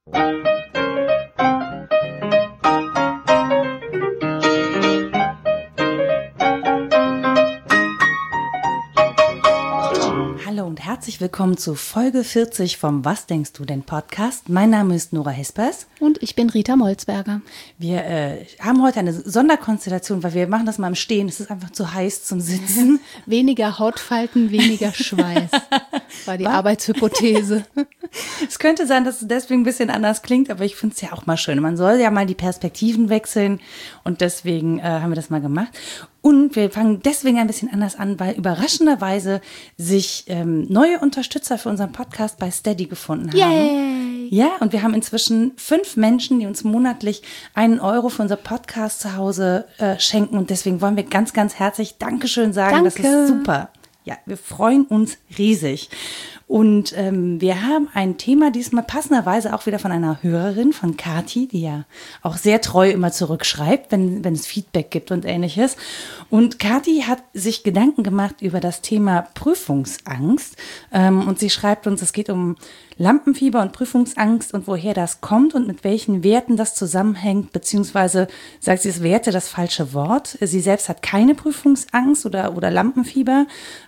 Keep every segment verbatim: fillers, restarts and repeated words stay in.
Hallo und herzlich willkommen zu Folge vierzig vom Was denkst du denn Podcast. Mein Name ist Nora Hespers. Und ich bin Rita Molzberger. Wir äh, haben heute eine Sonderkonstellation, weil wir machen das mal im Stehen. Es ist einfach zu heiß zum Sitzen. Weniger Hautfalten, weniger Schweiß, war die Was? Arbeitshypothese. Es könnte sein, dass es deswegen ein bisschen anders klingt, aber ich finde es ja auch mal schön. Man soll ja mal die Perspektiven wechseln und deswegen äh, haben wir das mal gemacht. Und wir fangen deswegen ein bisschen anders an, weil überraschenderweise sich ähm, neue Unterstützer für unseren Podcast bei Steady gefunden haben. Yay! Ja, und wir haben inzwischen fünf Menschen, die uns monatlich einen Euro für unser Podcast zu Hause äh, schenken. Und deswegen wollen wir ganz, ganz herzlich Dankeschön sagen. Danke. Das ist super. Ja, wir freuen uns riesig. Und ähm, wir haben ein Thema diesmal passenderweise auch wieder von einer Hörerin, von Kathi, die ja auch sehr treu immer zurückschreibt, wenn, wenn es Feedback gibt und Ähnliches. Und Kathi hat sich Gedanken gemacht über das Thema Prüfungsangst. Ähm, und sie schreibt uns, es geht um Lampenfieber und Prüfungsangst und woher das kommt und mit welchen Werten das zusammenhängt, beziehungsweise sagt sie, es Werte das falsche Wort. Sie selbst hat keine Prüfungsangst oder, oder Lampenfieber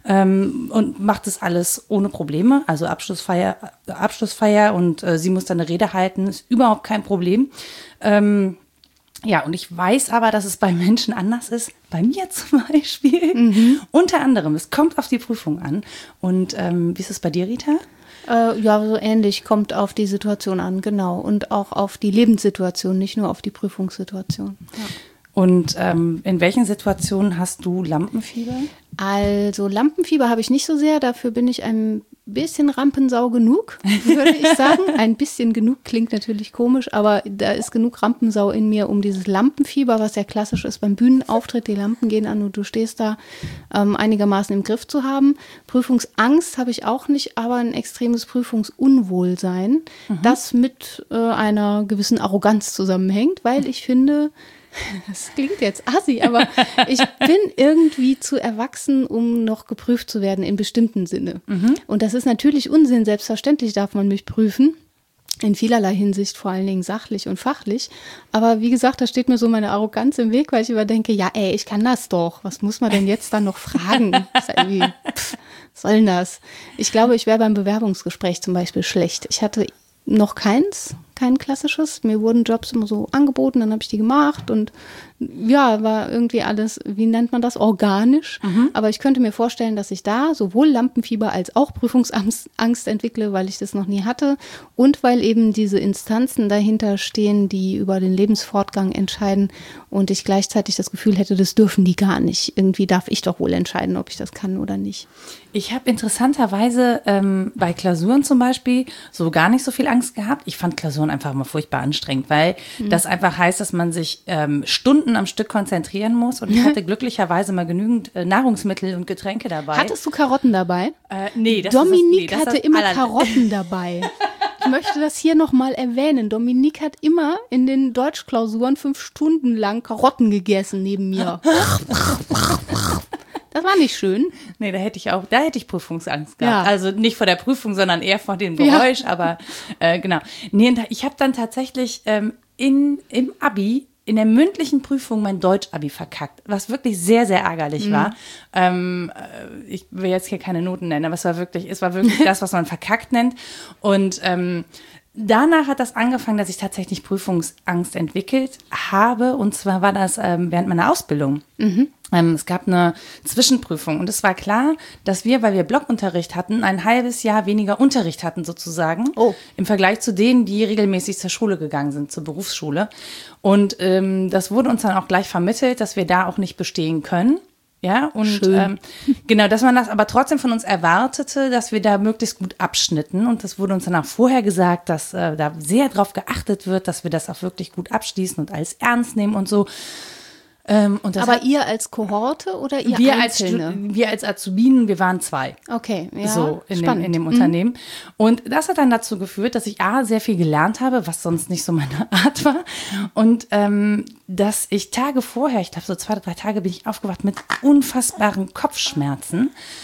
ähm, und macht das alles ohne Probleme. Also Abschlussfeier, Abschlussfeier und äh, sie muss dann eine Rede halten, ist überhaupt kein Problem. Ähm, ja, und ich weiß aber, dass es bei Menschen anders ist. Bei mir zum Beispiel. Mhm. Unter anderem, es kommt auf die Prüfung an. Und ähm, wie ist es bei dir, Rita? Äh, ja, so ähnlich, kommt auf die Situation an, genau. Und auch auf die Lebenssituation, nicht nur auf die Prüfungssituation. Ja. Und ähm, in welchen Situationen hast du Lampenfieber? Also Lampenfieber habe ich nicht so sehr, dafür bin ich ein bisschen Rampensau genug, würde ich sagen. Ein bisschen genug klingt natürlich komisch, aber da ist genug Rampensau in mir, um dieses Lampenfieber, was ja klassisch ist beim Bühnenauftritt, die Lampen gehen an und du stehst da, ähm, einigermaßen im Griff zu haben. Prüfungsangst habe ich auch nicht, aber ein extremes Prüfungsunwohlsein, mhm. das mit äh, einer gewissen Arroganz zusammenhängt, weil ich finde, das klingt jetzt assi, aber ich bin irgendwie zu erwachsen, um noch geprüft zu werden in bestimmten Sinne. Mhm. Und das ist natürlich Unsinn. Selbstverständlich darf man mich prüfen. In vielerlei Hinsicht, vor allen Dingen sachlich und fachlich. Aber wie gesagt, da steht mir so meine Arroganz im Weg, weil ich immer denke, ja ey, ich kann das doch. Was muss man denn jetzt dann noch fragen? Das ist irgendwie, pff, was soll denn das? Ich glaube, ich wäre beim Bewerbungsgespräch zum Beispiel schlecht. Ich hatte noch keins, kein klassisches. Mir wurden Jobs immer so angeboten, dann habe ich die gemacht und ja, war irgendwie alles, wie nennt man das, organisch. Mhm. Aber ich könnte mir vorstellen, dass ich da sowohl Lampenfieber als auch Prüfungsangst Angst entwickle, weil ich das noch nie hatte und weil eben diese Instanzen dahinter stehen, die über den Lebensfortgang entscheiden und ich gleichzeitig das Gefühl hätte, das dürfen die gar nicht. Irgendwie darf ich doch wohl entscheiden, ob ich das kann oder nicht. Ich habe interessanterweise ähm, bei Klausuren zum Beispiel so gar nicht so viel Angst gehabt. Ich fand Klausuren einfach immer furchtbar anstrengend, weil mhm. das einfach heißt, dass man sich ähm, Stunden am Stück konzentrieren muss. Und ich hatte glücklicherweise mal genügend äh, Nahrungsmittel und Getränke dabei. Hattest du Karotten dabei? Äh, nee, das Dominique ist das, nee, das hatte das immer aller- Karotten dabei. Ich möchte das hier nochmal erwähnen. Dominique hat immer in den Deutschklausuren fünf Stunden lang Karotten gegessen neben mir. Das war nicht schön. Nee, da hätte ich auch, da hätte ich Prüfungsangst gehabt. Ja. Also nicht vor der Prüfung, sondern eher vor dem Geräusch, Ja. aber äh, genau. Nee, ich habe dann tatsächlich ähm, in, im Abi, in der mündlichen Prüfung mein Deutsch-Abi verkackt, was wirklich sehr, sehr ärgerlich mhm. war. Ähm, ich will jetzt hier keine Noten nennen, aber es war wirklich, es war wirklich das, was man verkackt nennt. Und ähm, danach hat das angefangen, dass ich tatsächlich Prüfungsangst entwickelt habe. Und zwar war das ähm, während meiner Ausbildung. Mhm. Ähm, es gab eine Zwischenprüfung und es war klar, dass wir, weil wir Blockunterricht hatten, ein halbes Jahr weniger Unterricht hatten sozusagen, oh. im Vergleich zu denen, die regelmäßig zur Schule gegangen sind, zur Berufsschule. Und ähm, das wurde uns dann auch gleich vermittelt, dass wir da auch nicht bestehen können. Ja, und ähm, genau, dass man das aber trotzdem von uns erwartete, dass wir da möglichst gut abschnitten. Und das wurde uns dann auch vorher gesagt, dass äh, da sehr drauf geachtet wird, dass wir das auch wirklich gut abschließen und alles ernst nehmen und so. Ähm, und das aber hat, ihr als Kohorte oder ihr wir als, Einzelne? wir als Azubinen, wir waren zwei. Okay, ja, so in spannend. dem, in dem Unternehmen. Mhm. Und das hat dann dazu geführt, dass ich A, sehr viel gelernt habe, was sonst nicht so meine Art war. Und ähm, dass ich Tage vorher, ich glaube so zwei oder drei Tage, bin ich aufgewacht mit unfassbaren Kopfschmerzen.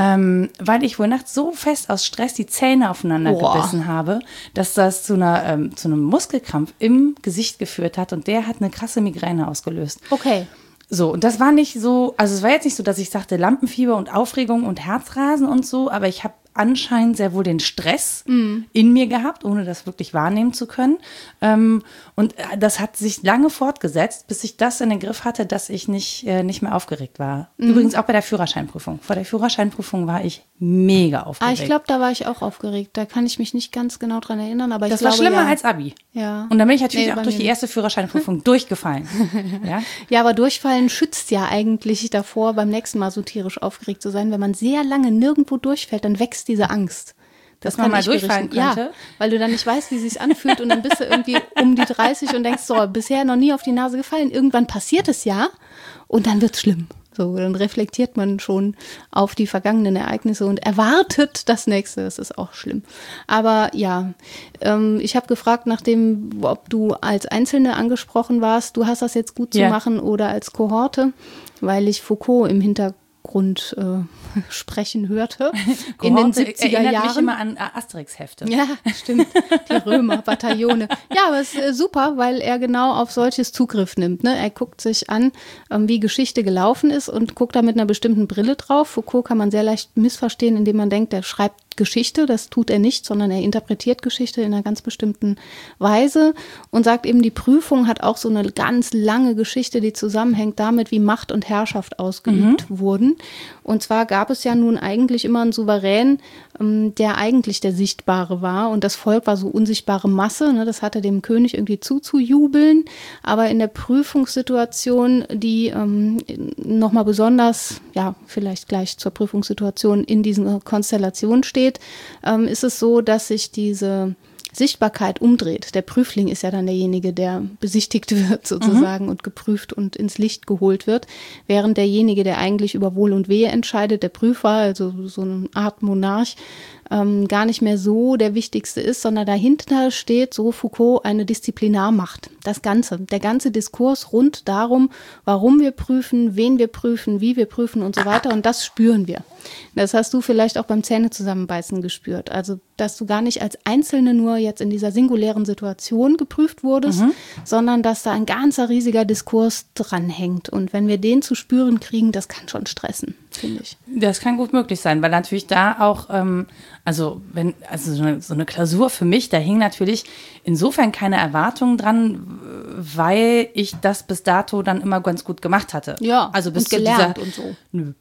ähm, weil ich wohl nachts so fest aus Stress die Zähne aufeinander Boah. gebissen habe, dass das zu, einer, ähm, zu einem Muskelkrampf im Gesicht geführt hat und der hat eine krasse Migräne ausgelöst. Okay. So, und das war nicht so, also es war jetzt nicht so, dass ich sagte Lampenfieber und Aufregung und Herzrasen und so, aber ich habe anscheinend sehr wohl den Stress mm. in mir gehabt, ohne das wirklich wahrnehmen zu können. Ähm, und das hat sich lange fortgesetzt, bis ich das in den Griff hatte, dass ich nicht, äh, nicht mehr aufgeregt war. Mm. Übrigens auch bei der Führerscheinprüfung. Vor der Führerscheinprüfung war ich mega aufgeregt. Ah, ich glaube, da war ich auch aufgeregt. Da kann ich mich nicht ganz genau dran erinnern, aber ich das glaube, war schlimmer ja. als Abi. Ja. Und dann bin ich natürlich Nee, auch bei durch mir die nicht. erste Führerscheinprüfung durchgefallen. Ja? Ja, aber Durchfallen schützt ja eigentlich davor, beim nächsten Mal so tierisch aufgeregt zu sein. Wenn man sehr lange nirgendwo durchfällt, dann wächst diese Angst. Dass man mal durchfallen berichten. könnte? Ja, weil du dann nicht weißt, wie es sich anfühlt und dann bist du irgendwie um die dreißig und denkst, so, bisher noch nie auf die Nase gefallen. Irgendwann passiert es ja und dann wird's schlimm. So, dann reflektiert man schon auf die vergangenen Ereignisse und erwartet das Nächste. Das ist auch schlimm. Aber ja, ähm, ich habe gefragt, nachdem, ob du als Einzelne angesprochen warst, du hast das jetzt gut zu Ja. machen oder als Kohorte, weil ich Foucault im Hintergrund Grund äh, sprechen hörte in den siebziger erinnert Jahren. mich immer an Asterix-Hefte. Ja, stimmt. Die Römer, Bataillone. Ja, aber es ist äh, super, weil er genau auf solches Zugriff nimmt. Ne? Er guckt sich an, ähm, wie Geschichte gelaufen ist und guckt da mit einer bestimmten Brille drauf. Foucault kann man sehr leicht missverstehen, indem man denkt, er schreibt Geschichte. Das tut er nicht, sondern er interpretiert Geschichte in einer ganz bestimmten Weise und sagt eben, die Prüfung hat auch so eine ganz lange Geschichte, die zusammenhängt damit, wie Macht und Herrschaft ausgeübt mhm. wurden. Und zwar gab es ja nun eigentlich immer einen Souverän, ähm, der eigentlich der Sichtbare war und das Volk war so unsichtbare Masse, ne? Das hatte dem König irgendwie zuzujubeln, aber in der Prüfungssituation, die ähm, nochmal besonders, ja, vielleicht gleich zur Prüfungssituation in diesen Konstellationen steht, ähm, ist es so, dass sich diese Sichtbarkeit umdreht. Der Prüfling ist ja dann derjenige, der besichtigt wird sozusagen mhm. und geprüft und ins Licht geholt wird, während derjenige, der eigentlich über Wohl und Wehe entscheidet, der Prüfer, also so eine Art Monarch, ähm, gar nicht mehr so der Wichtigste ist, sondern dahinter steht, so Foucault, eine Disziplinarmacht. Das Ganze, der ganze Diskurs rund darum, warum wir prüfen, wen wir prüfen, wie wir prüfen und so weiter, und das spüren wir. Das hast du vielleicht auch beim Zähnezusammenbeißen gespürt. Also, dass du gar nicht als Einzelne nur jetzt in dieser singulären Situation geprüft wurdest, mhm. sondern dass da ein ganzer riesiger Diskurs dranhängt. Und wenn wir den zu spüren kriegen, das kann schon stressen, finde ich. Das kann gut möglich sein, weil natürlich da auch, ähm, also wenn, also so eine, so eine Klausur für mich, da hing natürlich insofern keine Erwartungen dran, weil ich das bis dato dann immer ganz gut gemacht hatte. Ja, also bis und gelernt zu dieser, und so. Nö.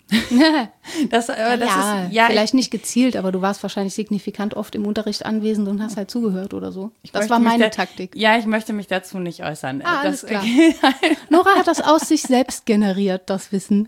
das, äh, das ja, ist, ja, vielleicht nicht gezielt, aber du warst wahrscheinlich signifikant oft im Unterricht anwesend und hast halt zugehört oder so. Ich das möchte war mich meine da, Taktik. Ja, ich möchte mich dazu nicht äußern. Ah, alles das, klar. Nora hat das aus sich selbst generiert, das Wissen.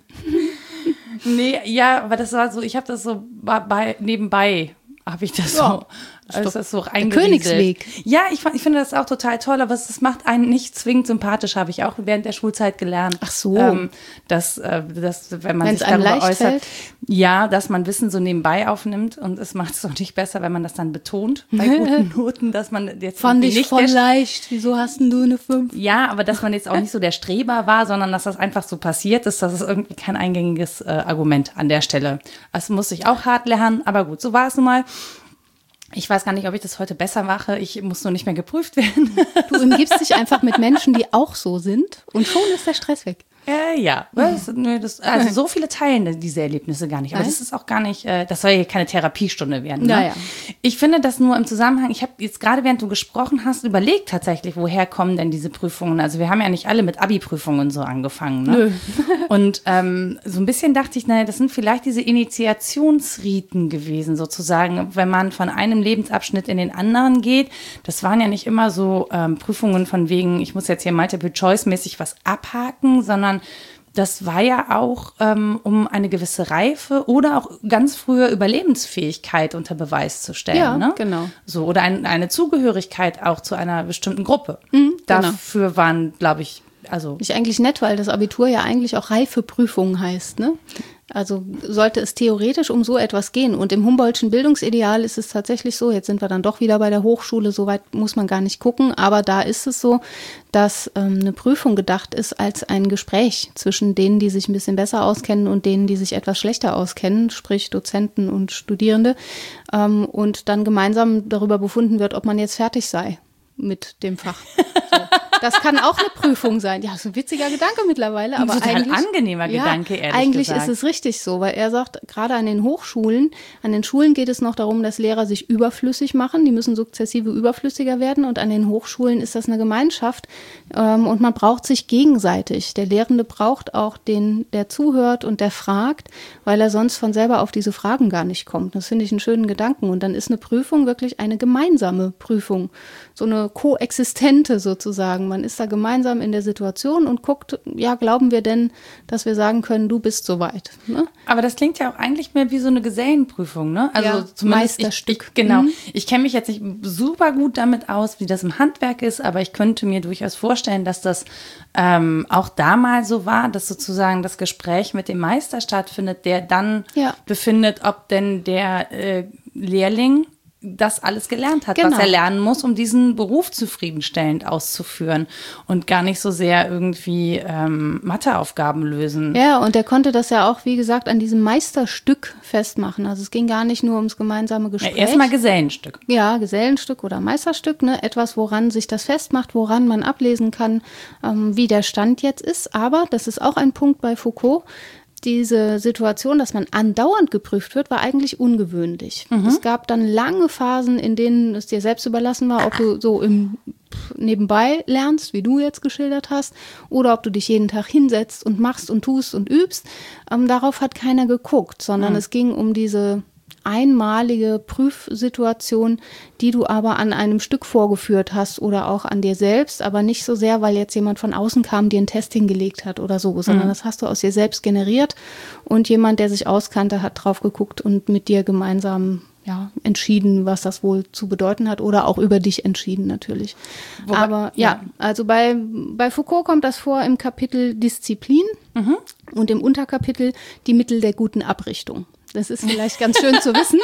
Nee, ja, aber das war so, ich habe das so bei, nebenbei, habe ich das ja, so. Also das ist so der Königsweg. Ja, ich, ich finde das auch total toll, aber es, es macht einen nicht zwingend sympathisch, habe ich auch während der Schulzeit gelernt. Ach so. Ähm, dass, äh, dass, wenn man Wenn's sich einem darüber leicht äußert, fällt? ja, dass man Wissen so nebenbei aufnimmt und es macht es doch nicht besser, wenn man das dann betont bei guten Noten, dass man jetzt Fand ich nicht voll der, leicht. Wieso hast denn du eine fünf? Ja, aber dass man jetzt auch nicht so der Streber war, sondern dass das einfach so passiert ist, das ist irgendwie kein eingängiges äh, Argument an der Stelle. Das muss ich auch hart lernen, aber gut, so war es nun mal. Ich weiß gar nicht, ob ich das heute besser mache. Ich muss nur nicht mehr geprüft werden. Du umgibst dich einfach mit Menschen, die auch so sind, und schon ist der Stress weg. Äh, ja, das, nö, das, also so viele teilen diese Erlebnisse gar nicht. Aber Nein? das ist auch gar nicht, äh, das soll ja keine Therapiestunde werden. Ne? Naja. Ich finde das nur im Zusammenhang, ich habe jetzt gerade, während du gesprochen hast, überlegt tatsächlich, woher kommen denn diese Prüfungen? Also wir haben ja nicht alle mit Abi-Prüfungen so angefangen. Ne? Nö. Und ähm, so ein bisschen dachte ich, naja, das sind vielleicht diese Initiationsriten gewesen, sozusagen, wenn man von einem Lebensabschnitt in den anderen geht. Das waren ja nicht immer so ähm, Prüfungen von wegen, ich muss jetzt hier Multiple-Choice-mäßig was abhaken, sondern das war ja auch, ähm, um eine gewisse Reife oder auch ganz frühe Überlebensfähigkeit unter Beweis zu stellen. Ja, ne? genau. So, oder ein, eine Zugehörigkeit auch zu einer bestimmten Gruppe. Mhm, genau. Dafür waren, glaube ich, also. Ist eigentlich nett, weil das Abitur ja eigentlich auch Reifeprüfung heißt, ne? Also sollte es theoretisch um so etwas gehen. Und im Humboldtschen Bildungsideal ist es tatsächlich so, jetzt sind wir dann doch wieder bei der Hochschule, so weit muss man gar nicht gucken, aber da ist es so, dass ähm, eine Prüfung gedacht ist als ein Gespräch zwischen denen, die sich ein bisschen besser auskennen und denen, die sich etwas schlechter auskennen, sprich Dozenten und Studierende, ähm, und dann gemeinsam darüber befunden wird, ob man jetzt fertig sei mit dem Fach. So. Das kann auch eine Prüfung sein. Ja, so ein witziger Gedanke mittlerweile, aber ein total eigentlich angenehmer ja, Gedanke, ehrlich eigentlich gesagt. ist es richtig so, weil er sagt, gerade an den Hochschulen, an den Schulen geht es noch darum, dass Lehrer sich überflüssig machen. Die müssen sukzessive überflüssiger werden und an den Hochschulen ist das eine Gemeinschaft ähm, und man braucht sich gegenseitig. Der Lehrende braucht auch den, der zuhört und der fragt, weil er sonst von selber auf diese Fragen gar nicht kommt. Das finde ich einen schönen Gedanken und dann ist eine Prüfung wirklich eine gemeinsame Prüfung, so eine koexistente sozusagen. Man ist da gemeinsam in der Situation und guckt, ja, glauben wir denn, dass wir sagen können, du bist soweit. Ne? Aber das klingt ja auch eigentlich mehr wie so eine Gesellenprüfung, ne? Also ja, zumindest Meisterstück. Ich, ich, genau. Mhm. Ich kenne mich jetzt nicht super gut damit aus, wie das im Handwerk ist, aber ich könnte mir durchaus vorstellen, dass das ähm, auch damals so war, dass sozusagen das Gespräch mit dem Meister stattfindet, der dann ja. befindet, ob denn der äh, Lehrling das alles gelernt hat, genau. was er lernen muss, um diesen Beruf zufriedenstellend auszuführen und gar nicht so sehr irgendwie ähm, Matheaufgaben lösen. Ja, und er konnte das ja auch, wie gesagt, an diesem Meisterstück festmachen. Also es ging gar nicht nur ums gemeinsame Gespräch. Ja, erstmal Gesellenstück. Ja, Gesellenstück oder Meisterstück, ne? Etwas, woran sich das festmacht, woran man ablesen kann, ähm, wie der Stand jetzt ist. Aber, das ist auch ein Punkt bei Foucault, diese Situation, dass man andauernd geprüft wird, war eigentlich ungewöhnlich. Mhm. Es gab dann lange Phasen, in denen es dir selbst überlassen war, ob du so im nebenbei lernst, wie du jetzt geschildert hast, oder ob du dich jeden Tag hinsetzt und machst und tust und übst. Ähm, darauf hat keiner geguckt, sondern mhm. es ging um diese einmalige Prüfsituation, die du aber an einem Stück vorgeführt hast oder auch an dir selbst, aber nicht so sehr, weil jetzt jemand von außen kam, dir einen Test hingelegt hat oder so, sondern mhm. das hast du aus dir selbst generiert und jemand, der sich auskannte, hat drauf geguckt und mit dir gemeinsam ja, entschieden, was das wohl zu bedeuten hat oder auch über dich entschieden natürlich. Wobei, aber ja, ja, also bei, bei Foucault kommt das vor im Kapitel Disziplin mhm. und im Unterkapitel die Mittel der guten Abrichtung. Das ist vielleicht ganz schön zu wissen.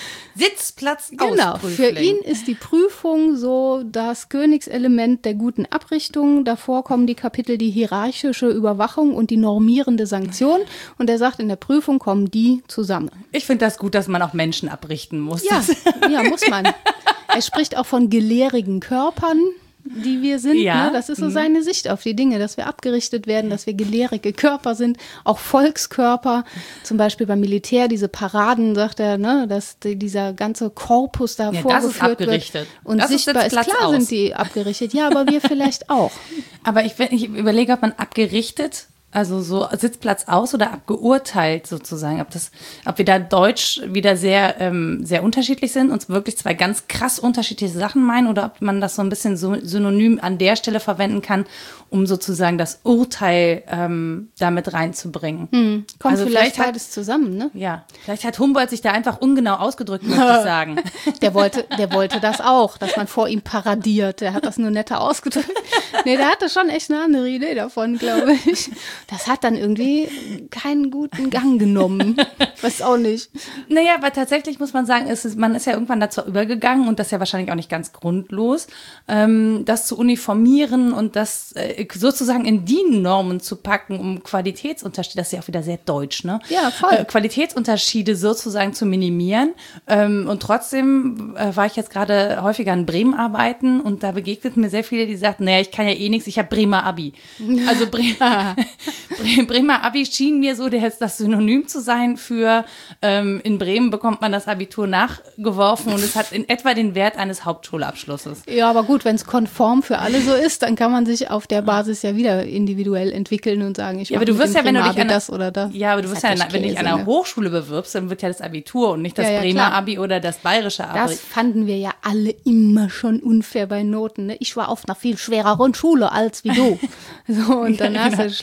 Sitzplatz Genau, für ihn ist die Prüfung so das Königselement der guten Abrichtung. Davor kommen die Kapitel die hierarchische Überwachung und die normierende Sanktion. Und er sagt, in der Prüfung kommen die zusammen. Ich finde das gut, dass man auch Menschen abrichten muss. Ja, ja, muss man. Er spricht auch von gelehrigen Körpern, die wir sind. Ja. Ne? Das ist so seine Sicht auf die Dinge, dass wir abgerichtet werden, dass wir gelehrige Körper sind, auch Volkskörper. Zum Beispiel beim Militär, diese Paraden, sagt er, ne? dass die, dieser ganze Korpus da ja, vorgeführt wird. Und das sichtbar ist, ist klar aus. sind die abgerichtet. Ja, aber wir vielleicht auch. Aber ich, ich überlege, ob man abgerichtet, also so Sitzplatz aus oder abgeurteilt sozusagen, ob das, ob wir da deutsch wieder sehr, ähm, sehr unterschiedlich sind und wirklich zwei ganz krass unterschiedliche Sachen meinen oder ob man das so ein bisschen so synonym an der Stelle verwenden kann, um sozusagen das Urteil ähm, damit reinzubringen. Hm. Kommt also vielleicht, vielleicht beides zusammen, ne? Ja, vielleicht hat Humboldt sich da einfach ungenau ausgedrückt, möchte ich sagen. Der wollte, der wollte das auch, dass man vor ihm paradiert. Der hat das nur netter ausgedrückt. Nee, der hatte schon echt eine andere Idee davon, glaube ich. Das hat dann irgendwie keinen guten Gang genommen. Weiß auch nicht. Naja, aber tatsächlich muss man sagen, es ist, man ist ja irgendwann dazu übergegangen und das ist ja wahrscheinlich auch nicht ganz grundlos, ähm, das zu uniformieren und das äh, sozusagen in D I N-Normen zu packen, um Qualitätsunterschiede, das ist ja auch wieder sehr deutsch, ne? Ja, voll. Äh, Qualitätsunterschiede sozusagen zu minimieren. Ähm, und trotzdem äh, war ich jetzt gerade häufiger in Bremen arbeiten und da begegneten mir sehr viele, die sagten, naja, ich kann ja eh nichts, ich habe Bremer Abi. Also Bremer Bremer Abi schien mir so das Synonym zu sein für ähm, in Bremen bekommt man das Abitur nachgeworfen und es hat in etwa den Wert eines Hauptschulabschlusses. Ja, aber gut, wenn es konform für alle so ist, dann kann man sich auf der Basis ja wieder individuell entwickeln und sagen, ich ja, aber du wirst ja, wenn du dich an das oder das. Ja, aber du wirst ja, Käse, wenn du dich an einer Hochschule bewirbst, dann wird ja das Abitur und nicht das ja, ja, Bremer klar. Abi oder das bayerische Abi. Das fanden wir ja alle immer schon unfair bei Noten. Ne? Ich war auf einer viel schwereren Schule als wie du. So, und dann ja, hast genau. du einen schlechteren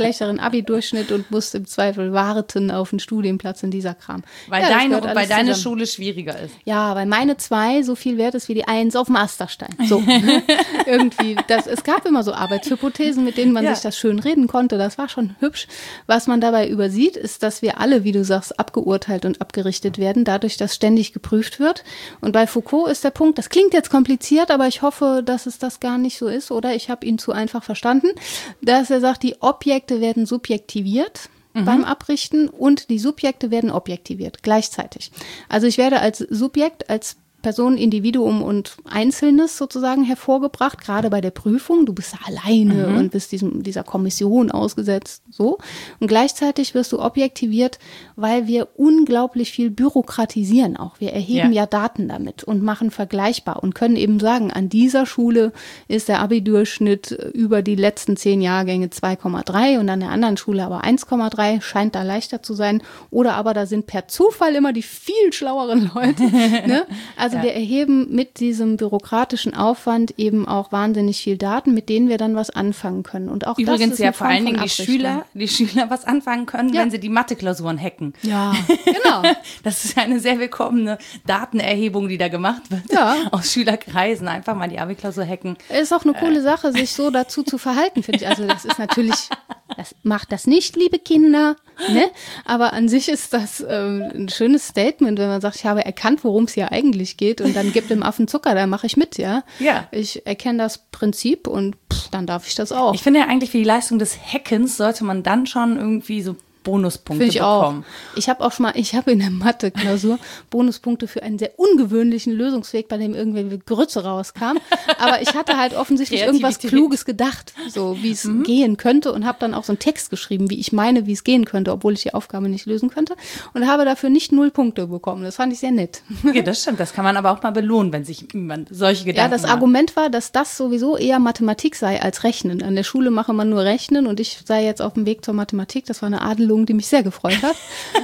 Abi-Durchschnitt und musst im Zweifel warten auf einen Studienplatz in dieser Kram. Weil, ja, deine, weil deine zusammen. Schule schwieriger ist. Ja, weil meine zwei so viel wert ist wie die Eins auf dem Asterstein. So, irgendwie. Das, es gab immer so Arbeitshypothesen, mit denen man ja. sich das schön reden konnte. Das war schon hübsch. Was man dabei übersieht, ist, dass wir alle, wie du sagst, abgeurteilt und abgerichtet werden, dadurch, dass ständig geprüft wird. Und bei Foucault ist der Punkt, das klingt jetzt kompliziert, aber ich hoffe, dass es das gar nicht so ist, oder ich habe ihn zu einfach verstanden, dass er sagt, die Objekte werden subjektiviert mhm. beim Abrichten und die Subjekte werden objektiviert, gleichzeitig. Also ich werde als Subjekt, als Person, Individuum und Einzelnes sozusagen hervorgebracht, gerade bei der Prüfung. Du bist da alleine mhm. und bist diesem, dieser Kommission ausgesetzt, so. Und gleichzeitig wirst du objektiviert, weil wir unglaublich viel bürokratisieren auch. Wir erheben ja, ja Daten damit und machen vergleichbar und können eben sagen, an dieser Schule ist der Abi-Durchschnitt über die letzten zehn Jahrgänge zwei Komma drei und an der anderen Schule aber eins Komma drei, scheint da leichter zu sein. Oder aber da sind per Zufall immer die viel schlaueren Leute. Ne? Also ja. wir erheben mit diesem bürokratischen Aufwand eben auch wahnsinnig viel Daten, mit denen wir dann was anfangen können. Und auch Übrigens das ist ja vor allen Dingen die Schüler, die Schüler was anfangen können, ja. wenn sie die Mathe-Klausuren hacken. Ja, genau. Das ist eine sehr willkommene Datenerhebung, die da gemacht wird. Ja. Aus Schülerkreisen. Einfach mal die Abi-Klausur hacken. Ist auch eine coole Sache, sich so dazu zu verhalten, finde ich. Also das ist natürlich, das macht das nicht, liebe Kinder. Ne? Aber an sich ist das ähm, ein schönes Statement, wenn man sagt, ich habe erkannt, worum es hier eigentlich geht und dann gibt dem Affen Zucker, dann mache ich mit, ja. Ja. Ich erkenne das Prinzip und pff, dann darf ich das auch. Ich finde ja eigentlich, für die Leistung des Hackens sollte man dann schon irgendwie so Bonuspunkte ich bekommen. Auch. Ich habe auch schon mal, ich habe in der Mathe-Klausur Bonuspunkte für einen sehr ungewöhnlichen Lösungsweg, bei dem irgendwie Grütze rauskam. Aber ich hatte halt offensichtlich irgendwas Kluges gedacht, so wie es mhm. gehen könnte und habe dann auch so einen Text geschrieben, wie ich meine, wie es gehen könnte, obwohl ich die Aufgabe nicht lösen könnte und habe dafür nicht null Punkte bekommen. Das fand ich sehr nett. Ja, das stimmt. Das kann man aber auch mal belohnen, wenn sich jemand solche Gedanken Ja, das macht. Argument war, dass das sowieso eher Mathematik sei als Rechnen. An der Schule mache man nur Rechnen und ich sei jetzt auf dem Weg zur Mathematik. Das war eine Adelung, die mich sehr gefreut hat.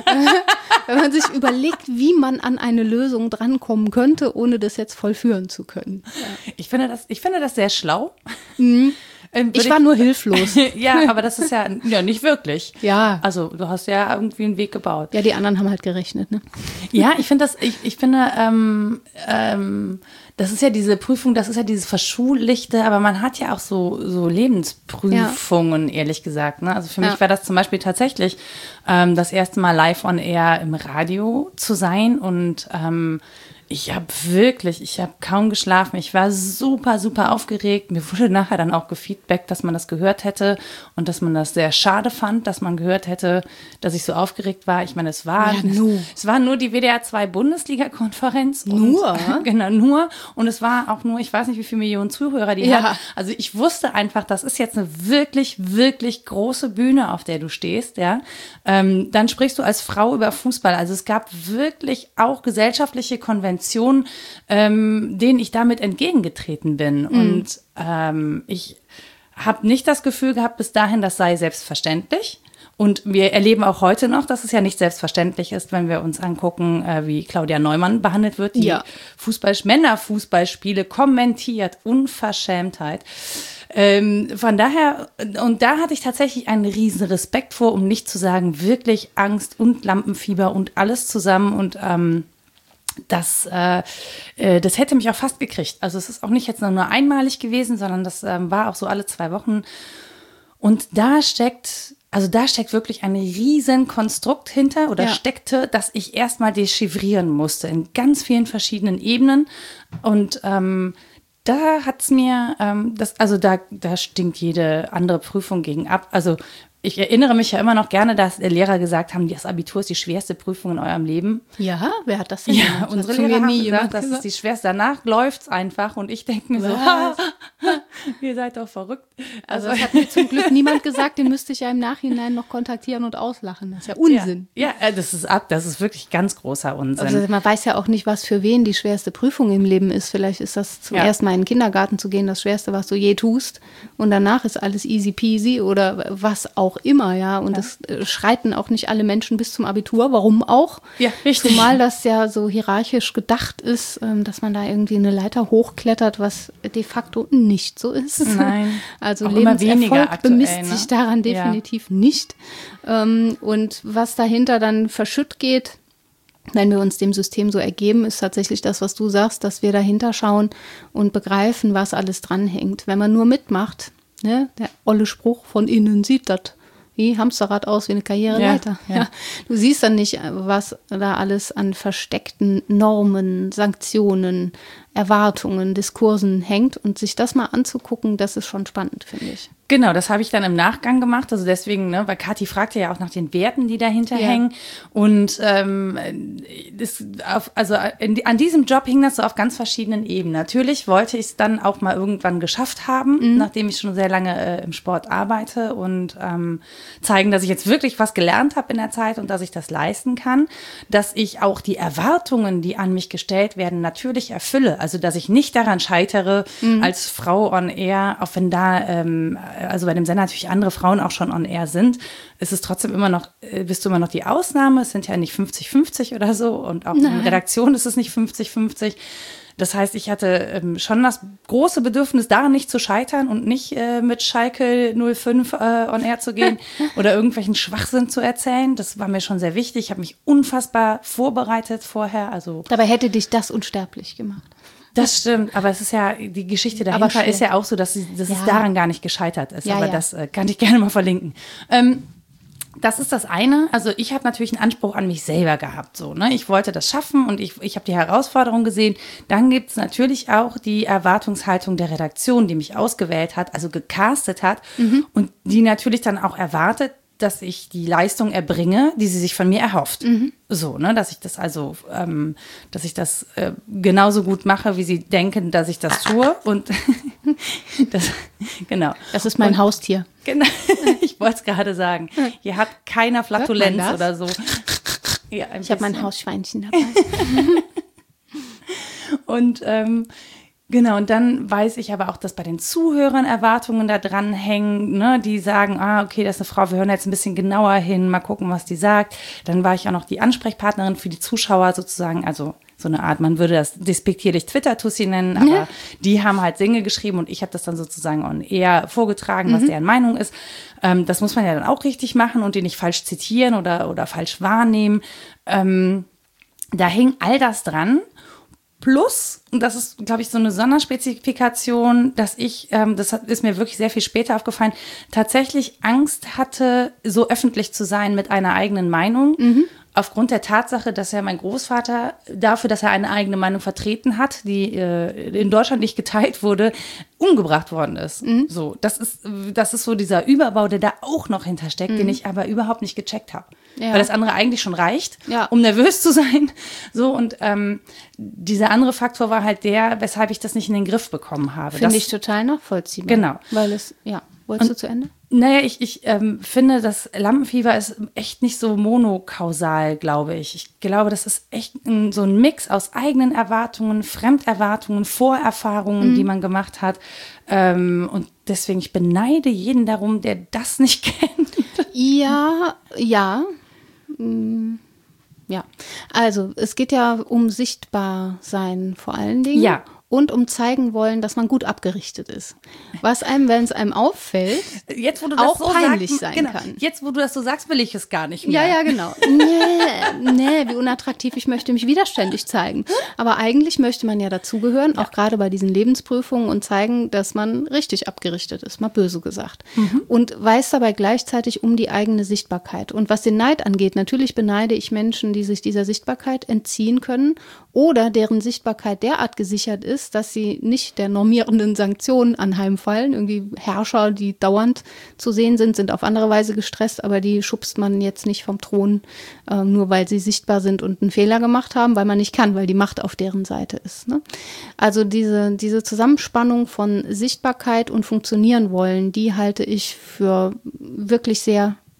Wenn man sich überlegt, wie man an eine Lösung drankommen könnte, ohne das jetzt vollführen zu können. Ja. Ich finde das, ich finde das sehr schlau. Mhm. Ähm, ich war ich, nur hilflos. Ja, aber das ist ja, ja nicht wirklich. Ja. Also du hast ja irgendwie einen Weg gebaut. Ja, die anderen haben halt gerechnet, ne? Ja, ich finde das, ich, ich finde, ähm, ähm, das ist ja diese Prüfung, das ist ja dieses Verschullichte, aber man hat ja auch so, so Lebensprüfungen, ja. ehrlich gesagt. Ne? Also für mich ja. war das zum Beispiel tatsächlich ähm, das erste Mal live on air im Radio zu sein und ähm, ich habe wirklich, ich habe kaum geschlafen. Ich war super, super aufgeregt. Mir wurde nachher dann auch gefeedbackt, dass man das gehört hätte und dass man das sehr schade fand, dass man gehört hätte, dass ich so aufgeregt war. Ich meine, es war, ja, es, es war nur die W D R zwei Bundesliga-Konferenz. Nur? Und, genau, nur. Und es war auch nur, ich weiß nicht, wie viele Millionen Zuhörer die ja. hat. Also ich wusste einfach, das ist jetzt eine wirklich, wirklich große Bühne, auf der du stehst. Ja. Ähm, dann sprichst du als Frau über Fußball. Also es gab wirklich auch gesellschaftliche Konventionen, Ähm, denen ich damit entgegengetreten bin. Mhm. Und ähm, ich habe nicht das Gefühl gehabt bis dahin, das sei selbstverständlich. Und wir erleben auch heute noch, dass es ja nicht selbstverständlich ist, wenn wir uns angucken, äh, wie Claudia Neumann behandelt wird, die ja. Fußball, Männerfußballspiele kommentiert. Unverschämtheit. Ähm, von daher, und da hatte ich tatsächlich einen riesen Respekt vor, um nicht zu sagen, wirklich Angst und Lampenfieber und alles zusammen und ähm, Das, äh, äh, das hätte mich auch fast gekriegt. Also es ist auch nicht jetzt nur einmalig gewesen, sondern das ähm, war auch so alle zwei Wochen. Und da steckt, also da steckt wirklich ein riesen Konstrukt hinter oder ja. steckte, dass ich erstmal dechiffrieren musste in ganz vielen verschiedenen Ebenen. Und ähm, da hat's mir, ähm, das, also da, da stinkt jede andere Prüfung gegen ab. Also ich erinnere mich ja immer noch gerne, dass Lehrer gesagt haben, das Abitur ist die schwerste Prüfung in eurem Leben. Ja, wer hat das denn ja, gemacht? Unsere Lehrer haben nie gesagt, das ist die schwerste. Danach läuft's einfach und ich denke mir so, ha, ihr seid doch verrückt. Also, also das hat mir zum Glück niemand gesagt, den müsste ich ja im Nachhinein noch kontaktieren und auslachen. Das ist ja Unsinn. Ja, ja das ist ab, das ist wirklich ganz großer Unsinn. Also man weiß ja auch nicht, was für wen die schwerste Prüfung im Leben ist. Vielleicht ist das zum ja. ersten Mal in den Kindergarten zu gehen das Schwerste, was du je tust. Und danach ist alles easy peasy oder was auch immer, ja. Und es ja. äh, schreiten auch nicht alle Menschen bis zum Abitur. Warum auch? Ja, richtig. Zumal das ja so hierarchisch gedacht ist, ähm, dass man da irgendwie eine Leiter hochklettert, was de facto nicht so ist. alles. Nein. Also auch immer weniger Lebenserfolg aktuell, bemisst ne? sich daran definitiv ja. nicht. Ähm, und was dahinter dann verschütt geht, wenn wir uns dem System so ergeben, ist tatsächlich das, was du sagst, dass wir dahinter schauen und begreifen, was alles dranhängt. Wenn man nur mitmacht, ne, der olle Spruch, von innen sieht das wie Hamsterrad aus, wie eine Karriereleiter. Ja, ja. Ja, du siehst dann nicht, was da alles an versteckten Normen, Sanktionen, Erwartungen, Diskursen hängt. Und sich das mal anzugucken, das ist schon spannend, finde ich. Genau, das habe ich dann im Nachgang gemacht. Also deswegen, ne, weil Kathi fragte ja auch nach den Werten, die dahinter ja. hängen. Und ähm, das auf, also in, an diesem Job hing das so auf ganz verschiedenen Ebenen. Natürlich wollte ich es dann auch mal irgendwann geschafft haben, mhm. nachdem ich schon sehr lange äh, im Sport arbeite und ähm, zeigen, dass ich jetzt wirklich was gelernt habe in der Zeit und dass ich das leisten kann, dass ich auch die Erwartungen, die an mich gestellt werden, natürlich erfülle. Also dass ich nicht daran scheitere, mhm. als Frau on air, auch wenn da ähm, also bei dem Sender natürlich andere Frauen auch schon on air sind, ist es trotzdem immer noch, bist du immer noch die Ausnahme. Es sind ja nicht fünfzig fünfzig oder so und auch Nein. in Redaktion ist es nicht fünfzig fünfzig. Das heißt, ich hatte ähm, schon das große Bedürfnis, daran nicht zu scheitern und nicht äh, mit Schalke null fünf äh, on air zu gehen oder irgendwelchen Schwachsinn zu erzählen. Das war mir schon sehr wichtig. Ich habe mich unfassbar vorbereitet vorher. Also dabei hätte dich das unsterblich gemacht. Das stimmt, aber es ist ja, die Geschichte dahinter ist ja auch so, dass, sie, dass ja. es daran gar nicht gescheitert ist. Ja, aber ja. das äh, kann ich gerne mal verlinken. Ähm, das ist das eine. Also ich habe natürlich einen Anspruch an mich selber gehabt. So, ne? Ich wollte das schaffen und ich, ich habe die Herausforderung gesehen. Dann gibt es natürlich auch die Erwartungshaltung der Redaktion, die mich ausgewählt hat, also gecastet hat mhm. und die natürlich dann auch erwartet, dass ich die Leistung erbringe, die sie sich von mir erhofft. Mhm. So, ne, dass ich das also, ähm, dass ich das äh, genauso gut mache, wie sie denken, dass ich das tue. Und das, genau. Das ist mein und, Haustier. Genau, ich wollte es gerade sagen. Hier hat keiner Flatulenz oder so. Ja, ich habe mein Hausschweinchen dabei. Und ähm, genau, und dann weiß ich aber auch, dass bei den Zuhörern Erwartungen da dran hängen, ne, die sagen, ah, okay, das ist eine Frau, wir hören jetzt ein bisschen genauer hin, mal gucken, was die sagt. Dann war ich auch noch die Ansprechpartnerin für die Zuschauer sozusagen, also so eine Art, man würde das despektierlich Twitter-Tussi nennen, aber ja. die haben halt Dinge geschrieben und ich habe das dann sozusagen on air vorgetragen, mhm. was deren Meinung ist. Ähm, das muss man ja dann auch richtig machen und die nicht falsch zitieren oder, oder falsch wahrnehmen. Ähm, da hing all das dran. Plus, und das ist, glaube ich, so eine Sonderspezifikation, dass ich, ähm, das hat, ist mir wirklich sehr viel später aufgefallen, tatsächlich Angst hatte, so öffentlich zu sein mit einer eigenen Meinung. Mhm. Aufgrund der Tatsache, dass ja mein Großvater dafür, dass er eine eigene Meinung vertreten hat, die äh, in Deutschland nicht geteilt wurde, umgebracht worden ist. Mhm. So, das ist, das ist so dieser Überbau, der da auch noch hintersteckt, mhm. den ich aber überhaupt nicht gecheckt habe. Ja. Weil das andere eigentlich schon reicht, ja. um nervös zu sein. So, und ähm, dieser andere Faktor war halt der, weshalb ich das nicht in den Griff bekommen habe. Finde ich total nachvollziehbar. Genau. Weil es, ja, wolltest du zu Ende? Naja, ich, ich ähm, finde, das Lampenfieber ist echt nicht so monokausal, glaube ich. Ich glaube, das ist echt ein, so ein Mix aus eigenen Erwartungen, Fremderwartungen, Vorerfahrungen, mhm. die man gemacht hat. Ähm, und deswegen, ich beneide jeden darum, der das nicht kennt. Ja, ja. Ja, also es geht ja um Sichtbarsein vor allen Dingen. Ja. Und um zeigen wollen, dass man gut abgerichtet ist. Was einem, wenn es einem auffällt, jetzt, wo du das auch so peinlich sagst, sein genau, kann. Jetzt, wo du das so sagst, will ich es gar nicht mehr. Ja, ja, genau. Nee, nee, wie unattraktiv, ich möchte mich widerständig zeigen. Aber eigentlich möchte man ja dazugehören, ja. auch gerade bei diesen Lebensprüfungen und zeigen, dass man richtig abgerichtet ist, mal böse gesagt. Mhm. Und weiß dabei gleichzeitig um die eigene Sichtbarkeit. Und was den Neid angeht, natürlich beneide ich Menschen, die sich dieser Sichtbarkeit entziehen können oder deren Sichtbarkeit derart gesichert ist, dass sie nicht der normierenden Sanktionen anheimfallen. Irgendwie Herrscher, die dauernd zu sehen sind, sind auf andere Weise gestresst, aber die schubst man jetzt nicht vom Thron, äh, nur weil sie sichtbar sind und einen Fehler gemacht haben, weil man nicht kann, weil die Macht auf deren Seite ist. Ne? Also diese, diese Zusammenspannung von Sichtbarkeit und Funktionieren wollen, die halte ich für wirklich sehr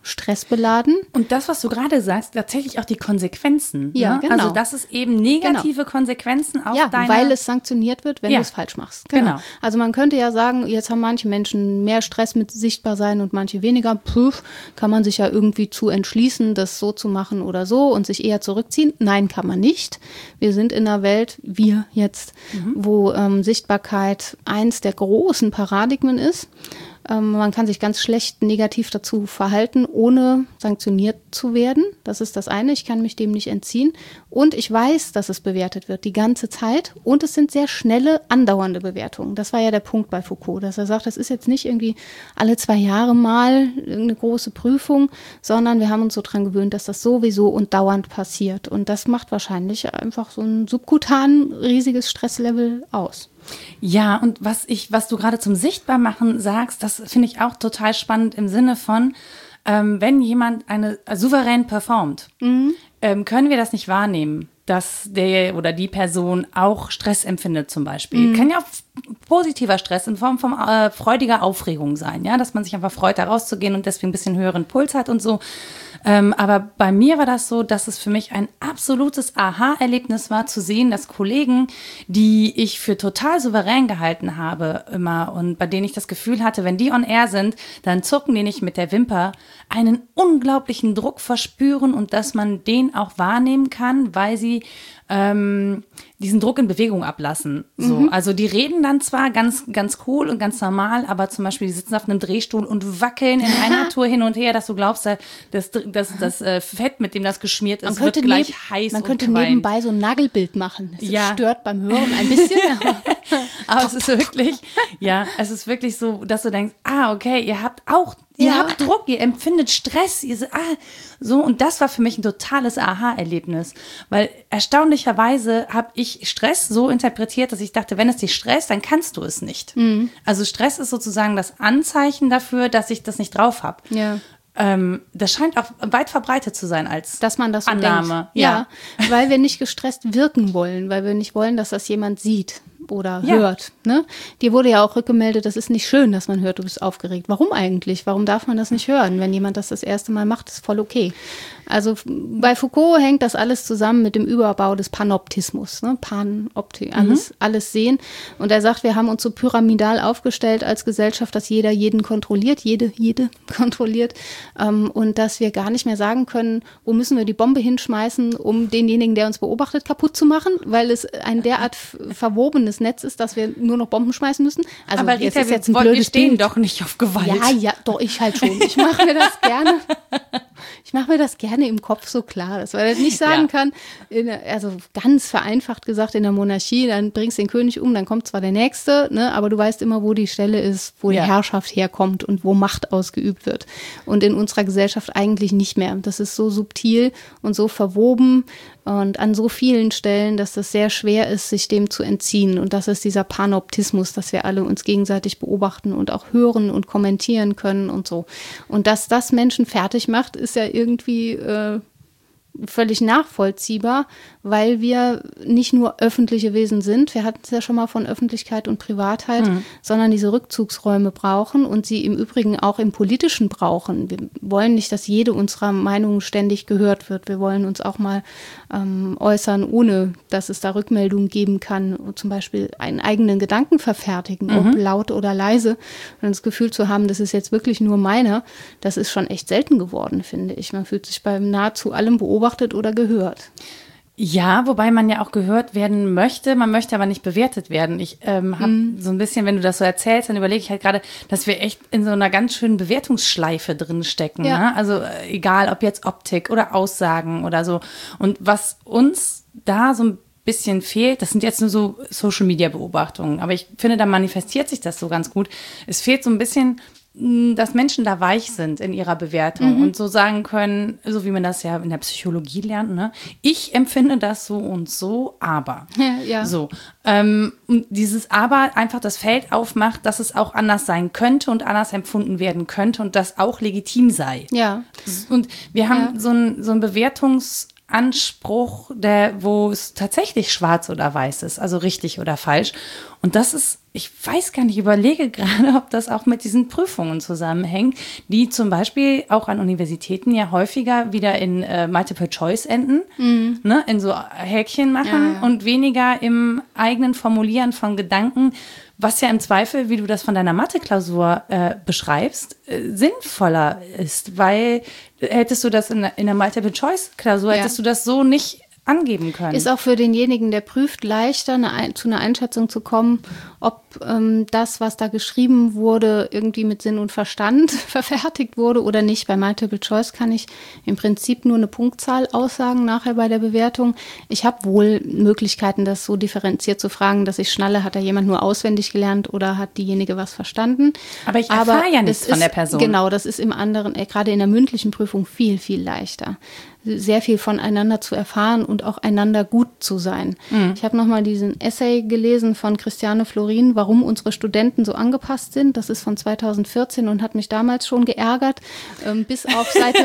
stressbeladen. Und das, was du gerade sagst, tatsächlich auch die Konsequenzen. Ja, ne? genau. Also dass es eben negative genau. Konsequenzen auf ja, deine... weil es sanktioniert wird, wenn ja. du es falsch machst. Genau. genau. Also man könnte ja sagen, jetzt haben manche Menschen mehr Stress mit sichtbar sein und manche weniger. Puh, kann man sich ja irgendwie zu entschließen, das so zu machen oder so und sich eher zurückziehen. Nein, kann man nicht. Wir sind in einer Welt, wir jetzt, mhm. wo ähm, Sichtbarkeit eins der großen Paradigmen ist. Ähm, man kann sich ganz schlecht negativ dazu verhalten, ohne sanktioniert zu werden. Das ist das eine. Ich kann mich dem nicht entziehen. Und ich weiß, dass es bewertet wird die ganze Zeit. Und es sind sehr schnelle, andauernde Bewertungen. Das war ja der Punkt bei Foucault, dass er sagt, das ist jetzt nicht irgendwie alle zwei Jahre mal eine große Prüfung, sondern wir haben uns so dran gewöhnt, dass das sowieso und dauernd passiert. Und das macht wahrscheinlich einfach so ein subkutan riesiges Stresslevel aus. Ja, und was ich, was du gerade zum Sichtbarmachen sagst, das finde ich auch total spannend im Sinne von, ähm, wenn jemand eine äh, souverän performt, mhm. ähm, können wir das nicht wahrnehmen, dass der oder die Person auch Stress empfindet zum Beispiel. Mhm. Kann ja auch positiver Stress in Form von äh, freudiger Aufregung sein, ja, dass man sich einfach freut, da rauszugehen und deswegen ein bisschen höheren Puls hat und so. Ähm, aber bei mir war das so, dass es für mich ein absolutes Aha-Erlebnis war, zu sehen, dass Kollegen, die ich für total souverän gehalten habe immer und bei denen ich das Gefühl hatte, wenn die on air sind, dann zucken die nicht mit der Wimper, einen unglaublichen Druck verspüren und dass man den auch wahrnehmen kann, weil sie ähm, diesen Druck in Bewegung ablassen. So. Mhm. Also die reden dann zwar ganz, ganz cool und ganz normal, aber zum Beispiel die sitzen auf einem Drehstuhl und wackeln in einer Tour hin und her, dass du glaubst, dass das, das äh, Fett, mit dem das geschmiert ist, wird gleich neben, heiß Man und könnte qualmt. Nebenbei so ein Nagelbild machen. Das ja. stört beim Hören ein bisschen. Aber es ist wirklich, ja, es ist wirklich so, dass du denkst, ah, okay, ihr habt auch Ihr ja. habt Druck, ihr empfindet Stress, ihr so, ah, so, und das war für mich ein totales Aha-Erlebnis, weil erstaunlicherweise habe ich Stress so interpretiert, dass ich dachte, wenn es dich stresst, dann kannst du es nicht. Mhm. Also Stress ist sozusagen das Anzeichen dafür, dass ich das nicht drauf habe. Ja. Ähm, das scheint auch weit verbreitet zu sein als dass man das so Annahme. Denkt. Ja. ja, weil wir nicht gestresst wirken wollen, weil wir nicht wollen, dass das jemand sieht oder ja. hört. Ne? Dir wurde ja auch rückgemeldet, das ist nicht schön, dass man hört, du bist aufgeregt. Warum eigentlich? Warum darf man das nicht hören? Wenn jemand das das erste Mal macht, ist voll okay. Also bei Foucault hängt das alles zusammen mit dem Überbau des Panoptismus. Ne? Panoptik, alles, mhm. alles sehen. Und er sagt, wir haben uns so pyramidal aufgestellt als Gesellschaft, dass jeder jeden kontrolliert, jede, jede kontrolliert. Ähm, und dass wir gar nicht mehr sagen können, wo müssen wir die Bombe hinschmeißen, um denjenigen, der uns beobachtet, kaputt zu machen, weil es ein derart verwobenes Netz ist, dass wir nur noch Bomben schmeißen müssen. Also aber Rita, ist jetzt ein wir, blödes wir stehen Bild. doch nicht auf Gewalt. Ja, ja, doch, ich halt schon. Ich mache mir das gerne. Ich mache mir das gerne im Kopf so klar, dass man das nicht sagen ja. kann, in, also ganz vereinfacht gesagt, in der Monarchie, dann bringst du den König um, dann kommt zwar der Nächste, ne, aber du weißt immer, wo die Stelle ist, wo ja. die Herrschaft herkommt und wo Macht ausgeübt wird. Und in unserer Gesellschaft eigentlich nicht mehr. Das ist so subtil und so verwoben und an so vielen Stellen, dass das sehr schwer ist, sich dem zu entziehen. Und das ist dieser Panoptismus, dass wir alle uns gegenseitig beobachten und auch hören und kommentieren können und so. Und dass das Menschen fertig macht, ist ja irgendwie äh, völlig nachvollziehbar, weil wir nicht nur öffentliche Wesen sind, wir hatten es ja schon mal von Öffentlichkeit und Privatheit, mhm. sondern diese Rückzugsräume brauchen und sie im Übrigen auch im Politischen brauchen. Wir wollen nicht, dass jede unserer Meinungen ständig gehört wird. Wir wollen uns auch mal ähm, äußern, ohne dass es da Rückmeldungen geben kann, und zum Beispiel einen eigenen Gedanken verfertigen, mhm. ob laut oder leise. Und das Gefühl zu haben, das ist jetzt wirklich nur meiner, das ist schon echt selten geworden, finde ich. Man fühlt sich bei nahezu allem beobachtet oder gehört. Ja, wobei man ja auch gehört werden möchte, man möchte aber nicht bewertet werden. Ich ähm, habe mm. so ein bisschen, wenn du das so erzählst, dann überlege ich halt gerade, dass wir echt in so einer ganz schönen Bewertungsschleife drin stecken. Ja. Ne? Also äh, egal, ob jetzt Optik oder Aussagen oder so. Und was uns da so ein bisschen fehlt, das sind jetzt nur so Social-Media-Beobachtungen, aber ich finde, da manifestiert sich das so ganz gut. Es fehlt so ein bisschen, dass Menschen da weich sind in ihrer Bewertung mhm. und so sagen können, so wie man das ja in der Psychologie lernt, ne? Ich empfinde das so und so, aber. Ja, ja. So. Ähm, und dieses Aber einfach das Feld aufmacht, dass es auch anders sein könnte und anders empfunden werden könnte und das auch legitim sei. Ja. Und wir haben ja. so ein, so ein Bewertungs- Anspruch, der, wo es tatsächlich schwarz oder weiß ist, also richtig oder falsch. Und das ist, ich weiß gar nicht, überlege gerade, ob das auch mit diesen Prüfungen zusammenhängt, die zum Beispiel auch an Universitäten ja häufiger wieder in äh, Multiple Choice enden, mhm. ne, in so Häkchen machen ja, ja. und weniger im eigenen Formulieren von Gedanken, was ja im Zweifel, wie du das von deiner Mathe-Klausur äh, beschreibst, äh, sinnvoller ist, weil hättest du das in, in der Multiple-Choice-Klausur, ja. hättest du das so nicht angeben können. Ist auch für denjenigen, der prüft, leichter eine, zu einer Einschätzung zu kommen, ob ähm, das, was da geschrieben wurde, irgendwie mit Sinn und Verstand verfertigt wurde oder nicht. Bei Multiple Choice kann ich im Prinzip nur eine Punktzahl aussagen nachher bei der Bewertung. Ich habe wohl Möglichkeiten, das so differenziert zu fragen, dass ich schnalle, hat da jemand nur auswendig gelernt oder hat diejenige was verstanden. Aber ich erfahre ja nichts von der Person. Genau, das ist im anderen, äh, gerade in der mündlichen Prüfung viel, viel leichter. Sehr viel voneinander zu erfahren und auch einander gut zu sein. Mhm. Ich habe nochmal diesen Essay gelesen von Christiane Florin, warum unsere Studenten so angepasst sind. Das ist von zweitausendvierzehn und hat mich damals schon geärgert. Ähm, bis auf Seite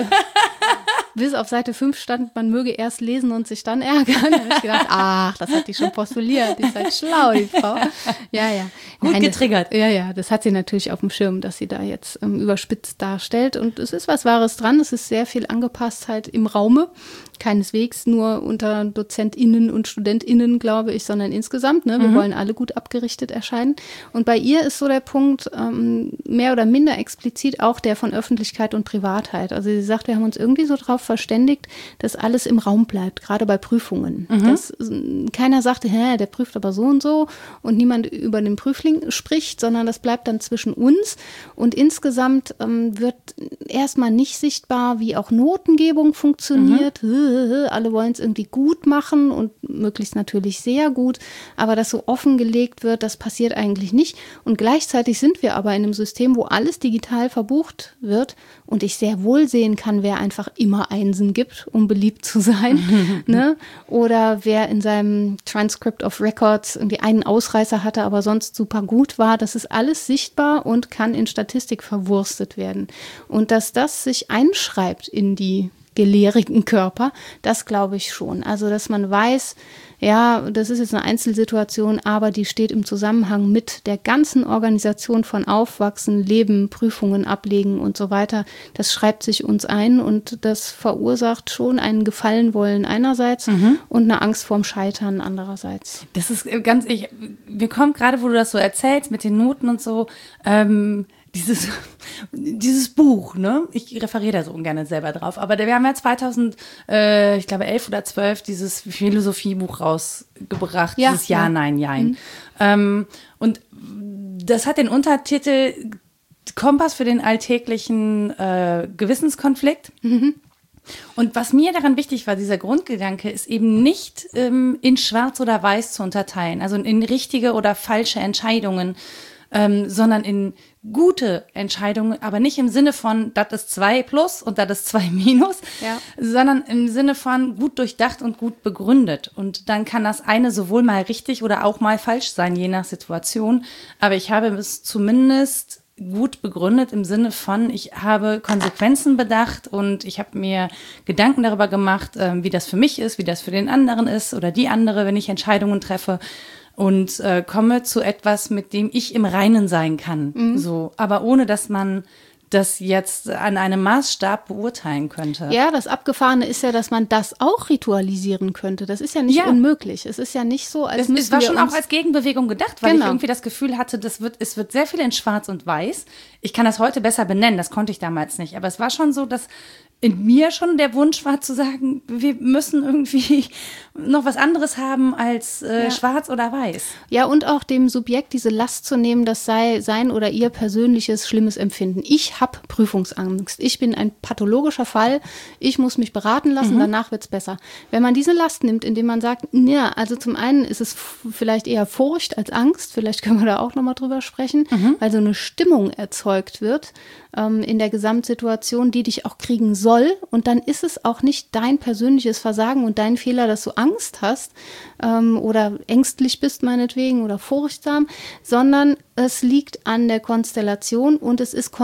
bis auf Seite fünf stand, man möge erst lesen und sich dann ärgern. Da habe ich gedacht, ach, das hat die schon postuliert. Die ist halt schlau, die Frau. Ja, ja. Gut Nein, getriggert. Das, ja, ja, das hat sie natürlich auf dem Schirm, dass sie da jetzt ähm, überspitzt darstellt. Und es ist was Wahres dran. Es ist sehr viel Angepasstheit im Raume. Keineswegs nur unter DozentInnen und StudentInnen, glaube ich, sondern insgesamt. Ne? Wir mhm. wollen alle gut abgerichtet erscheinen. Und bei ihr ist so der Punkt ähm, mehr oder minder explizit auch der von Öffentlichkeit und Privatheit. Also sie sagt, wir haben uns irgendwie so drauf verständigt, dass alles im Raum bleibt, gerade bei Prüfungen. Mhm. Dass äh, keiner sagte, hä, der prüft aber so und so und niemand über den Prüfling spricht, sondern das bleibt dann zwischen uns. Und insgesamt ähm, wird erstmal nicht sichtbar, wie auch Notengebung funktioniert. Mhm. Alle wollen es irgendwie gut machen und möglichst natürlich sehr gut, aber dass so offengelegt wird, das passiert eigentlich nicht. Und gleichzeitig sind wir aber in einem System, wo alles digital verbucht wird und ich sehr wohl sehen kann, wer einfach immer Einsen gibt, um beliebt zu sein. ne? Oder wer in seinem Transcript of Records irgendwie einen Ausreißer hatte, aber sonst super gut war. Das ist alles sichtbar und kann in Statistik verwurstet werden. Und dass das sich einschreibt in die gelehrigen Körper, das glaube ich schon. Also, dass man weiß, ja, das ist jetzt eine Einzelsituation, aber die steht im Zusammenhang mit der ganzen Organisation von Aufwachsen, Leben, Prüfungen ablegen und so weiter. Das schreibt sich uns ein und das verursacht schon ein Gefallenwollen einerseits mhm. und eine Angst vorm Scheitern andererseits. Das ist ganz, ich, mir kommt gerade, wo du das so erzählst, mit den Noten und so, ähm, Dieses, dieses Buch, ne? Ich referiere da so ungern selber drauf, aber wir haben ja zweitausend, äh, ich glaube elf oder zwölf, dieses Philosophiebuch rausgebracht, ja, dieses Ja, ja. Nein, Jein. Mhm. Ähm, und das hat den Untertitel Kompass für den alltäglichen äh, Gewissenskonflikt. Mhm. Und was mir daran wichtig war, dieser Grundgedanke, ist eben nicht ähm, in Schwarz oder Weiß zu unterteilen, also in richtige oder falsche Entscheidungen, ähm, sondern in gute Entscheidungen, aber nicht im Sinne von, das ist zwei plus und das ist zwei minus, ja. sondern im Sinne von gut durchdacht und gut begründet. Und dann kann das eine sowohl mal richtig oder auch mal falsch sein, je nach Situation. Aber ich habe es zumindest gut begründet im Sinne von, ich habe Konsequenzen bedacht und ich habe mir Gedanken darüber gemacht, wie das für mich ist, wie das für den anderen ist oder die andere, wenn ich Entscheidungen treffe. Und äh, komme zu etwas, mit dem ich im Reinen sein kann. Mhm. So, aber ohne, dass man das jetzt an einem Maßstab beurteilen könnte. Ja, das Abgefahrene ist ja, dass man das auch ritualisieren könnte. Das ist ja nicht ja. unmöglich. Es ist ja nicht so, als müssen wir Es war wir schon uns auch als Gegenbewegung gedacht, weil genau. ich irgendwie das Gefühl hatte, das wird, es wird sehr viel in Schwarz und Weiß. Ich kann das heute besser benennen, das konnte ich damals nicht. Aber es war schon so, dass in mir schon der Wunsch war zu sagen, wir müssen irgendwie noch was anderes haben als äh, ja. schwarz oder weiß. Ja, und auch dem Subjekt diese Last zu nehmen, das sei sein oder ihr persönliches schlimmes Empfinden. Ich habe Prüfungsangst. Ich bin ein pathologischer Fall. Ich muss mich beraten lassen, mhm. danach wird's besser. Wenn man diese Last nimmt, indem man sagt, ja, also zum einen ist es f- vielleicht eher Furcht als Angst, vielleicht können wir da auch nochmal drüber sprechen, mhm. weil so eine Stimmung erzeugt wird ähm, in der Gesamtsituation, die dich auch kriegen soll. Soll, und dann ist es auch nicht dein persönliches Versagen und dein Fehler, dass du Angst hast ähm, oder ängstlich bist meinetwegen oder furchtsam, sondern es liegt an der Konstellation und es ist konsequent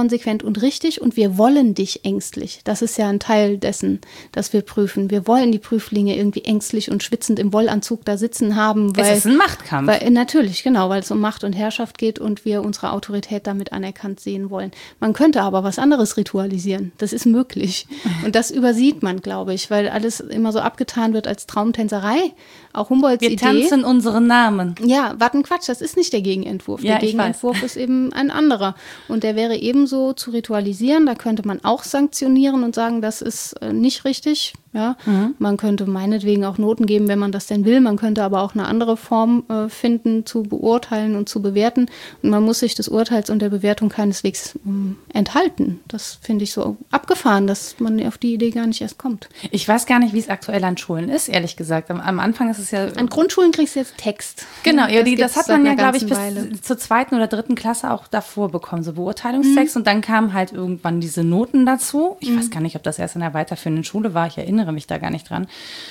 anerkannt und richtig und wir wollen dich ängstlich. Das ist ja ein Teil dessen, dass wir prüfen. Wir wollen die Prüflinge irgendwie ängstlich und schwitzend im Wollanzug da sitzen haben. Weil, es ist ein Machtkampf. Weil, natürlich, genau, weil es um Macht und Herrschaft geht und wir unsere Autorität damit anerkannt sehen wollen. Man könnte aber was anderes ritualisieren. Das ist möglich. Und das übersieht man, glaube ich, weil alles immer so abgetan wird als Traumtänzerei. Auch Humboldts wir Idee. Wir tanzen unseren Namen. Ja, warten Quatsch, das ist nicht der Gegenentwurf. Der ja, Gegenentwurf ist eben ein anderer. Und der wäre ebenso zu ritualisieren. Da könnte man auch sanktionieren und sagen, das ist äh, nicht richtig. Ja, mhm. Man könnte meinetwegen auch Noten geben, wenn man das denn will. Man könnte aber auch eine andere Form äh, finden, zu beurteilen und zu bewerten. Und man muss sich des Urteils und der Bewertung keineswegs ähm, enthalten. Das finde ich so abgefahren, dass man auf die Idee gar nicht erst kommt. Ich weiß gar nicht, wie es aktuell an Schulen ist, ehrlich gesagt. Am, am Anfang ist es ja... An Grundschulen kriegst du jetzt Text. Genau, ja, das, die, das hat man ja, glaube ich, bis Weile. zur zweiten oder dritten Klasse auch davor bekommen, so Beurteilungstext. Mhm. Und dann kamen halt irgendwann diese Noten dazu. Ich mhm. weiß gar nicht, ob das erst in der weiterführenden Schule war. Ich erinnere mich da gar nicht dran.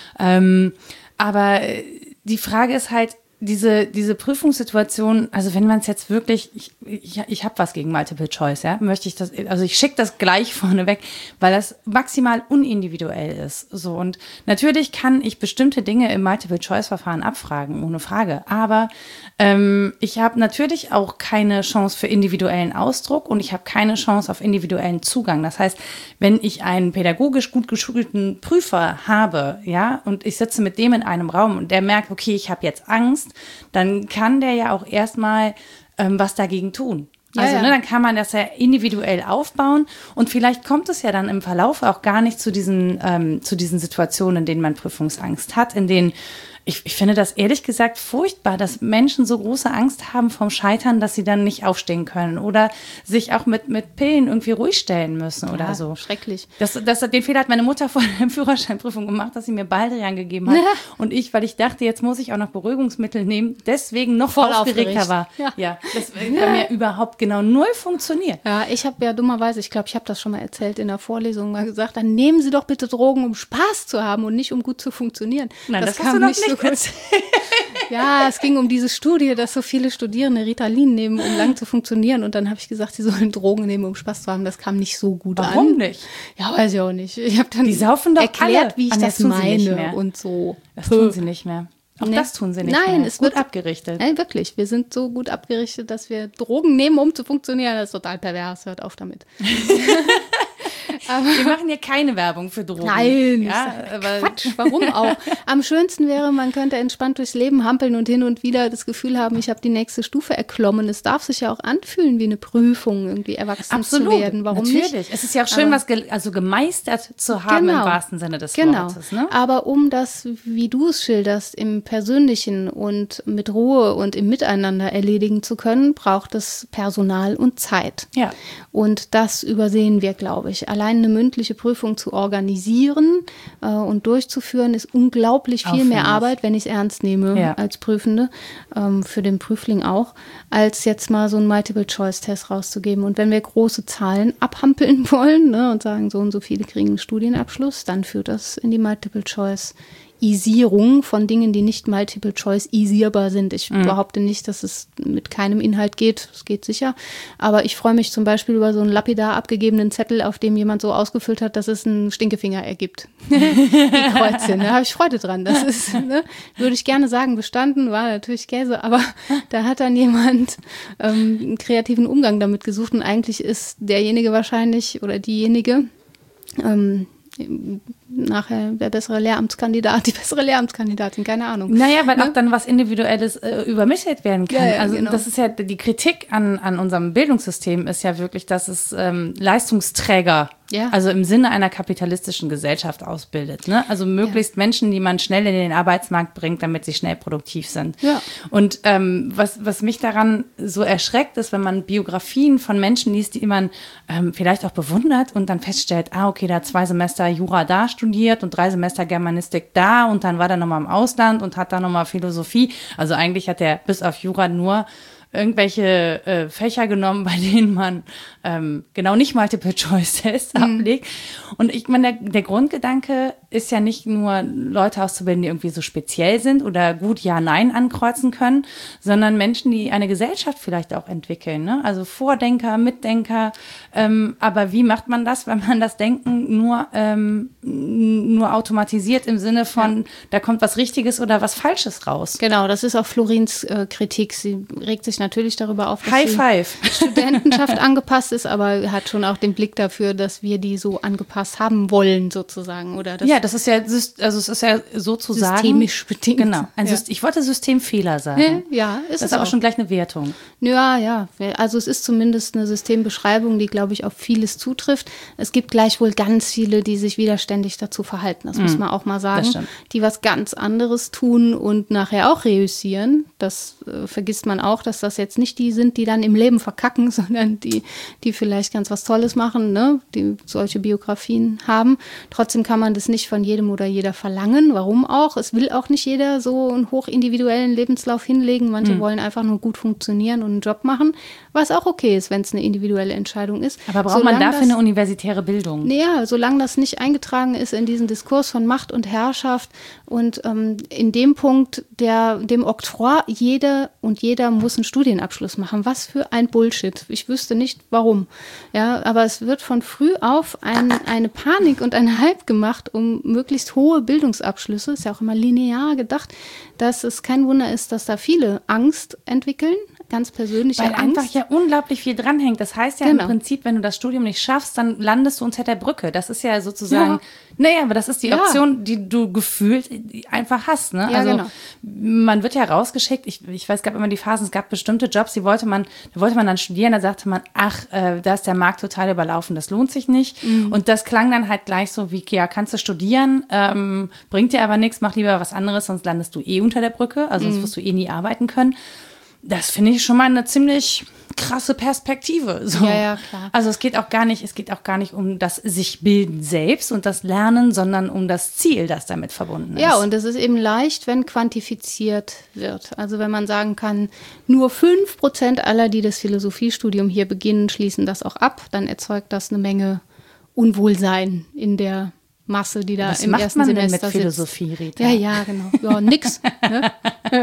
Ähm, aber die Frage ist halt, diese, diese Prüfungssituation, also wenn man es jetzt wirklich, ich, ich, ich habe was gegen Multiple Choice, ja, möchte ich das, also ich schicke das gleich vorneweg, weil das maximal unindividuell ist. So, und natürlich kann ich bestimmte Dinge im Multiple Choice Verfahren abfragen, ohne Frage. Aber ähm, ich habe natürlich auch keine Chance für individuellen Ausdruck und ich habe keine Chance auf individuellen Zugang. Das heißt, wenn ich einen pädagogisch gut geschulten Prüfer habe, ja, und ich sitze mit dem in einem Raum und der merkt, okay, ich habe jetzt Angst, dann kann der ja auch erstmal ähm, was dagegen tun. Also, ja, ja. Ne, dann kann man das ja individuell aufbauen und vielleicht kommt es ja dann im Verlauf auch gar nicht zu diesen, ähm, zu diesen Situationen, in denen man Prüfungsangst hat, in denen Ich, ich finde das ehrlich gesagt furchtbar, dass Menschen so große Angst haben vom Scheitern, dass sie dann nicht aufstehen können oder sich auch mit, mit Pillen irgendwie ruhig stellen müssen oder ja, so. Schrecklich. Das, das, den Fehler hat meine Mutter vor der Führerscheinprüfung gemacht, dass sie mir Baldrian gegeben hat. Ja. Und ich, weil ich dachte, jetzt muss ich auch noch Beruhigungsmittel nehmen, deswegen noch voll aufgeregter war. Ja, ja das ja. bei mir überhaupt genau null funktioniert. Ja, ich habe ja dummerweise, ich glaube, ich habe das schon mal erzählt in der Vorlesung mal gesagt, dann nehmen Sie doch bitte Drogen, um Spaß zu haben und nicht um gut zu funktionieren. Nein, das, das kam nicht so. Ja, es ging um diese Studie, dass so viele Studierende Ritalin nehmen, um lang zu funktionieren. Und dann habe ich gesagt, sie sollen Drogen nehmen, um Spaß zu haben. Das kam nicht so gut Warum an. Warum nicht? Ja, weiß ich auch nicht. Ich habe dann Die saufen doch erklärt, alle. wie ich An das meine und so. Das tun sie nicht mehr. Auch nee. das tun sie nicht Nein, mehr. es wird gut abgerichtet. Nein, wirklich. Wir sind so gut abgerichtet, dass wir Drogen nehmen, um zu funktionieren. Das ist total pervers. Hört auf damit. Aber wir machen hier keine Werbung für Drogen. Nein, ja, aber Quatsch, warum auch? Am schönsten wäre, man könnte entspannt durchs Leben hampeln und hin und wieder das Gefühl haben, ich habe die nächste Stufe erklommen. Es darf sich ja auch anfühlen wie eine Prüfung, irgendwie erwachsen Absolut, zu werden. Warum natürlich. nicht? Es ist ja auch schön, aber, was ge- also gemeistert zu haben genau, im wahrsten Sinne des genau. Wortes. Ne? Aber um das, wie du es schilderst, im Persönlichen und mit Ruhe und im Miteinander erledigen zu können, braucht es Personal und Zeit. Ja. Und das übersehen wir, glaube ich. Allein eine mündliche Prüfung zu organisieren äh, und durchzuführen, ist unglaublich viel Aufwendig. mehr Arbeit, wenn ich es ernst nehme ja. als Prüfende, ähm, für den Prüfling auch, als jetzt mal so einen Multiple-Choice-Test rauszugeben. Und wenn wir große Zahlen abhampeln wollen, ne, und sagen, so und so viele kriegen einen Studienabschluss, dann führt das in die Multiple-Choice Isierung von Dingen, die nicht Multiple-Choice-isierbar sind. Ich mhm. behaupte nicht, dass es mit keinem Inhalt geht. Es geht sicher. Aber ich freue mich zum Beispiel über so einen lapidar abgegebenen Zettel, auf dem jemand so ausgefüllt hat, dass es einen Stinkefinger ergibt. Die Kreuzchen. Da habe ich Freude dran. Das ist, ne, würde ich gerne sagen, bestanden, war natürlich Käse. Aber da hat dann jemand ähm, einen kreativen Umgang damit gesucht. Und eigentlich ist derjenige wahrscheinlich oder diejenige, ähm, nachher der bessere Lehramtskandidat, die bessere Lehramtskandidatin, keine Ahnung. Naja, weil ne? auch dann was Individuelles äh, übermittelt werden kann. Ja, ja, also genau. das ist ja, die Kritik an, an unserem Bildungssystem ist ja wirklich, dass es ähm, Leistungsträger, ja. also im Sinne einer kapitalistischen Gesellschaft ausbildet. Ne? Also möglichst ja. Menschen, die man schnell in den Arbeitsmarkt bringt, damit sie schnell produktiv sind. Ja. Und ähm, was, was mich daran so erschreckt, ist, wenn man Biografien von Menschen liest, die man ähm, vielleicht auch bewundert und dann feststellt, ah, okay, da hat zwei Semester Jura da studiert und drei Semester Germanistik da und dann war er nochmal im Ausland und hat da nochmal Philosophie. Also eigentlich hat er bis auf Jura nur irgendwelche äh, Fächer genommen, bei denen man ähm, genau nicht Multiple-Choice-Tests mhm. ablegt. Und ich meine, der, der Grundgedanke ist ja nicht nur Leute auszubilden, die irgendwie so speziell sind oder gut Ja, Nein ankreuzen können, sondern Menschen, die eine Gesellschaft vielleicht auch entwickeln. Ne? Also Vordenker, Mitdenker. Ähm, aber wie macht man das, wenn man das Denken nur, ähm, nur automatisiert im Sinne von, ja. da kommt was Richtiges oder was Falsches raus? Genau, das ist auch Florins äh, Kritik. Sie regt sich natürlich darüber auf, dass High die five. Studentenschaft angepasst ist, aber hat schon auch den Blick dafür, dass wir die so angepasst haben wollen, sozusagen. Oder das ja, das ist ja, also es ist ja sozusagen systemisch bedingt. Genau. Ein ja. Syst- ich wollte Systemfehler sagen. Ja, ist das es ist aber auch. schon gleich eine Wertung. Ja, ja. Also es ist zumindest eine Systembeschreibung, die, glaube ich, auf vieles zutrifft. Es gibt gleichwohl ganz viele, die sich widerständig dazu verhalten. Das mm. muss man auch mal sagen. Die was ganz anderes tun und nachher auch reüssieren. Das äh, vergisst man auch, dass das jetzt nicht die sind, die dann im Leben verkacken, sondern die, die vielleicht ganz was Tolles machen, ne? Die solche Biografien haben. Trotzdem kann man das nicht von jedem oder jeder verlangen. Warum auch? Es will auch nicht jeder so einen hochindividuellen Lebenslauf hinlegen. Manche mm. wollen einfach nur gut funktionieren und einen Job machen, was auch okay ist, wenn es eine individuelle Entscheidung ist. Aber braucht solange man dafür das, eine universitäre Bildung? Ja, solange das nicht eingetragen ist in diesen Diskurs von Macht und Herrschaft und ähm, in dem Punkt, der, dem Oktroi, jeder und jeder muss einen Studienabschluss machen. Was für ein Bullshit. Ich wüsste nicht, warum. Ja, aber es wird von früh auf ein, eine Panik und ein Hype gemacht, um möglichst hohe Bildungsabschlüsse, ist ja auch immer linear gedacht, dass es kein Wunder ist, dass da viele Angst entwickeln, ganz persönliche Weil Angst. einfach ja unglaublich viel dranhängt. Das heißt ja genau. im Prinzip, wenn du das Studium nicht schaffst, dann landest du unter der Brücke. Das ist ja sozusagen, ja. naja, aber das ist die ja. Option, die du gefühlt einfach hast. Ne? Ja, also genau. man wird ja rausgeschickt, ich, ich weiß, es gab immer die Phasen, es gab bestimmte Jobs, die wollte man, da wollte man dann studieren, da sagte man, ach, äh, da ist der Markt total überlaufen, das lohnt sich nicht. Mhm. Und das klang dann halt gleich so wie, ja, kannst du studieren, ähm, bringt dir aber nichts, mach lieber was anderes, sonst landest du eh unter der Brücke, also sonst mhm. wirst du eh nie arbeiten können. Das finde ich schon mal eine ziemlich krasse Perspektive. So. Ja, ja, klar. Also es geht auch gar nicht, es geht auch gar nicht um das sich bilden selbst und das Lernen, sondern um das Ziel, das damit verbunden ist. Ja, und es ist eben leicht, wenn quantifiziert wird. Also wenn man sagen kann, nur fünf Prozent aller, die das Philosophiestudium hier beginnen, schließen das auch ab, dann erzeugt das eine Menge Unwohlsein in der Masse, die da Was im macht ersten man Semester denn mit Philosophie, sitzt. Rita? Ja, ja, genau. Ja, nix. Ne?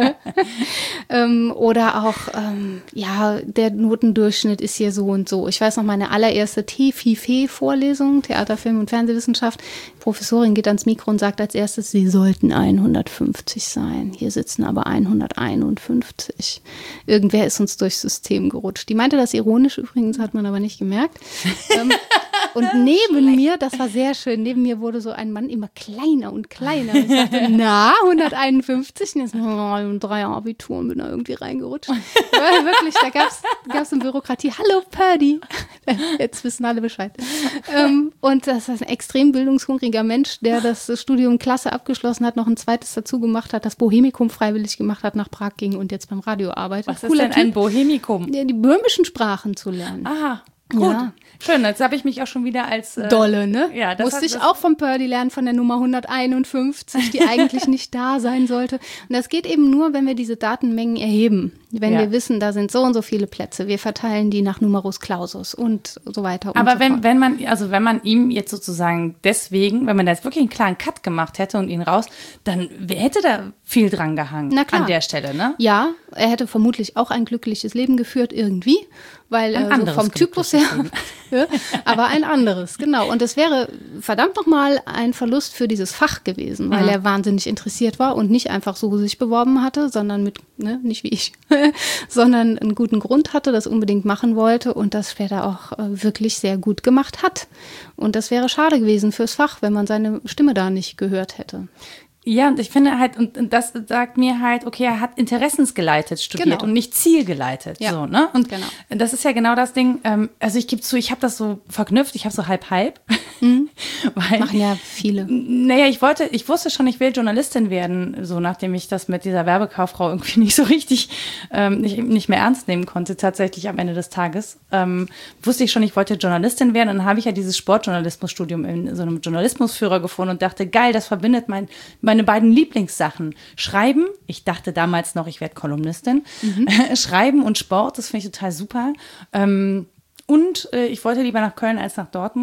ähm, oder auch, ähm, ja, der Notendurchschnitt ist hier so und so. Ich weiß noch, meine allererste T F I F E-Vorlesung, Theater, Film und Fernsehwissenschaft. Die Professorin geht ans Mikro und sagt als erstes, sie sollten hundertfünfzig sein. Hier sitzen aber hunderteinundfünfzig. Irgendwer ist uns durchs System gerutscht. Die meinte das ironisch übrigens, hat man aber nicht gemerkt. ähm, Und neben mir, das war sehr schön, neben mir wurde so ein Mann immer kleiner und kleiner. Ich sagte, na, hunderteinundfünfzig? Und jetzt oh, drei Abitur und bin da irgendwie reingerutscht. Ja, wirklich, da gab es eine Bürokratie. Hallo, Purdy. Jetzt wissen alle Bescheid. Ähm, und das ist ein extrem bildungshungriger Mensch, der das Studium klasse abgeschlossen hat, noch ein zweites dazu gemacht hat, das Bohemikum freiwillig gemacht hat, nach Prag ging und jetzt beim Radio arbeitet. Was ist denn ein Bohemikum? Die, die böhmischen Sprachen zu lernen. Aha. Gut, ja. Schön, jetzt habe ich mich auch schon wieder als... Äh, Dolle, ne? Ja, das musste hat, ich das auch vom Purdy lernen, von der Nummer hunderteinundfünfzig, die eigentlich nicht da sein sollte. Und das geht eben nur, wenn wir diese Datenmengen erheben. Wenn ja. wir wissen, da sind so und so viele Plätze. Wir verteilen die nach Numerus Clausus und so weiter und Aber so wenn, fort. wenn man, also wenn man ihm jetzt sozusagen deswegen, wenn man da jetzt wirklich einen klaren Cut gemacht hätte und ihn raus, dann hätte da viel dran gehangen. Na klar. An der Stelle, ne? Ja, er hätte vermutlich auch ein glückliches Leben geführt irgendwie, weil ein äh, so vom Typus her, ja, aber ein anderes, genau. Und es wäre verdammt nochmal ein Verlust für dieses Fach gewesen, weil mhm. er wahnsinnig interessiert war und nicht einfach so sich beworben hatte, sondern mit, ne, nicht wie ich, sondern einen guten Grund hatte, das unbedingt machen wollte und das später auch äh, wirklich sehr gut gemacht hat. Und das wäre schade gewesen fürs Fach, wenn man seine Stimme da nicht gehört hätte. Ja, und ich finde halt, und, und das sagt mir halt, okay, er hat interessensgeleitet studiert genau. und nicht zielgeleitet. Ja. So, ne? Und genau. das ist ja genau das Ding, ähm, also ich gebe zu, ich habe das so verknüpft, ich habe so halb-halb. Mhm. Machen ja viele. Naja, ich wollte, ich wusste schon, ich will Journalistin werden, so nachdem ich das mit dieser Werbekauffrau irgendwie nicht so richtig, ähm, nicht, nicht mehr ernst nehmen konnte, tatsächlich am Ende des Tages. Ähm, wusste ich schon, ich wollte Journalistin werden und dann habe ich ja dieses Sportjournalismusstudium in so einem Journalismusführer gefunden und dachte, geil, das verbindet mein, meine beiden Lieblingssachen. Schreiben, ich dachte damals noch, ich werde Kolumnistin. Mhm. Schreiben und Sport, das finde ich total super. Ähm, und äh, ich wollte lieber nach Köln als nach Dortmund.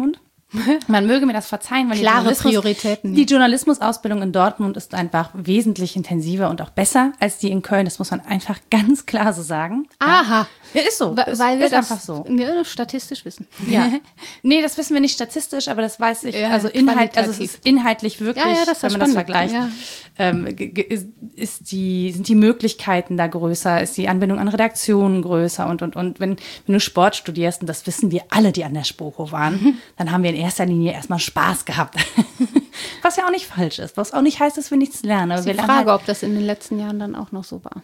Man möge mir das verzeihen, weil Klare die, Journalismus, Prioritäten. die Journalismusausbildung in Dortmund ist einfach wesentlich intensiver und auch besser als die in Köln. Das muss man einfach ganz klar so sagen. Aha. Ja, ist so. Weil ist, wir ist das einfach so. Ja, statistisch wissen. Ja. Nee, das wissen wir nicht statistisch, aber das weiß ich. Ja, also, Inhalt, also es qualitativ. ist inhaltlich wirklich, Ja, ja, das ist wenn man das spannend. vergleicht, Ja. ähm, g- g- ist, ist die, sind die Möglichkeiten da größer, ist die Anbindung an Redaktionen größer und, und, und. Wenn, wenn du Sport studierst, und das wissen wir alle, die an der Spoko waren, dann haben wir in erster Linie erstmal Spaß gehabt. Was ja auch nicht falsch ist, was auch nicht heißt, dass wir nichts lernen. Aber Die wir lernen Frage, halt, ob das in den letzten Jahren dann auch noch so war.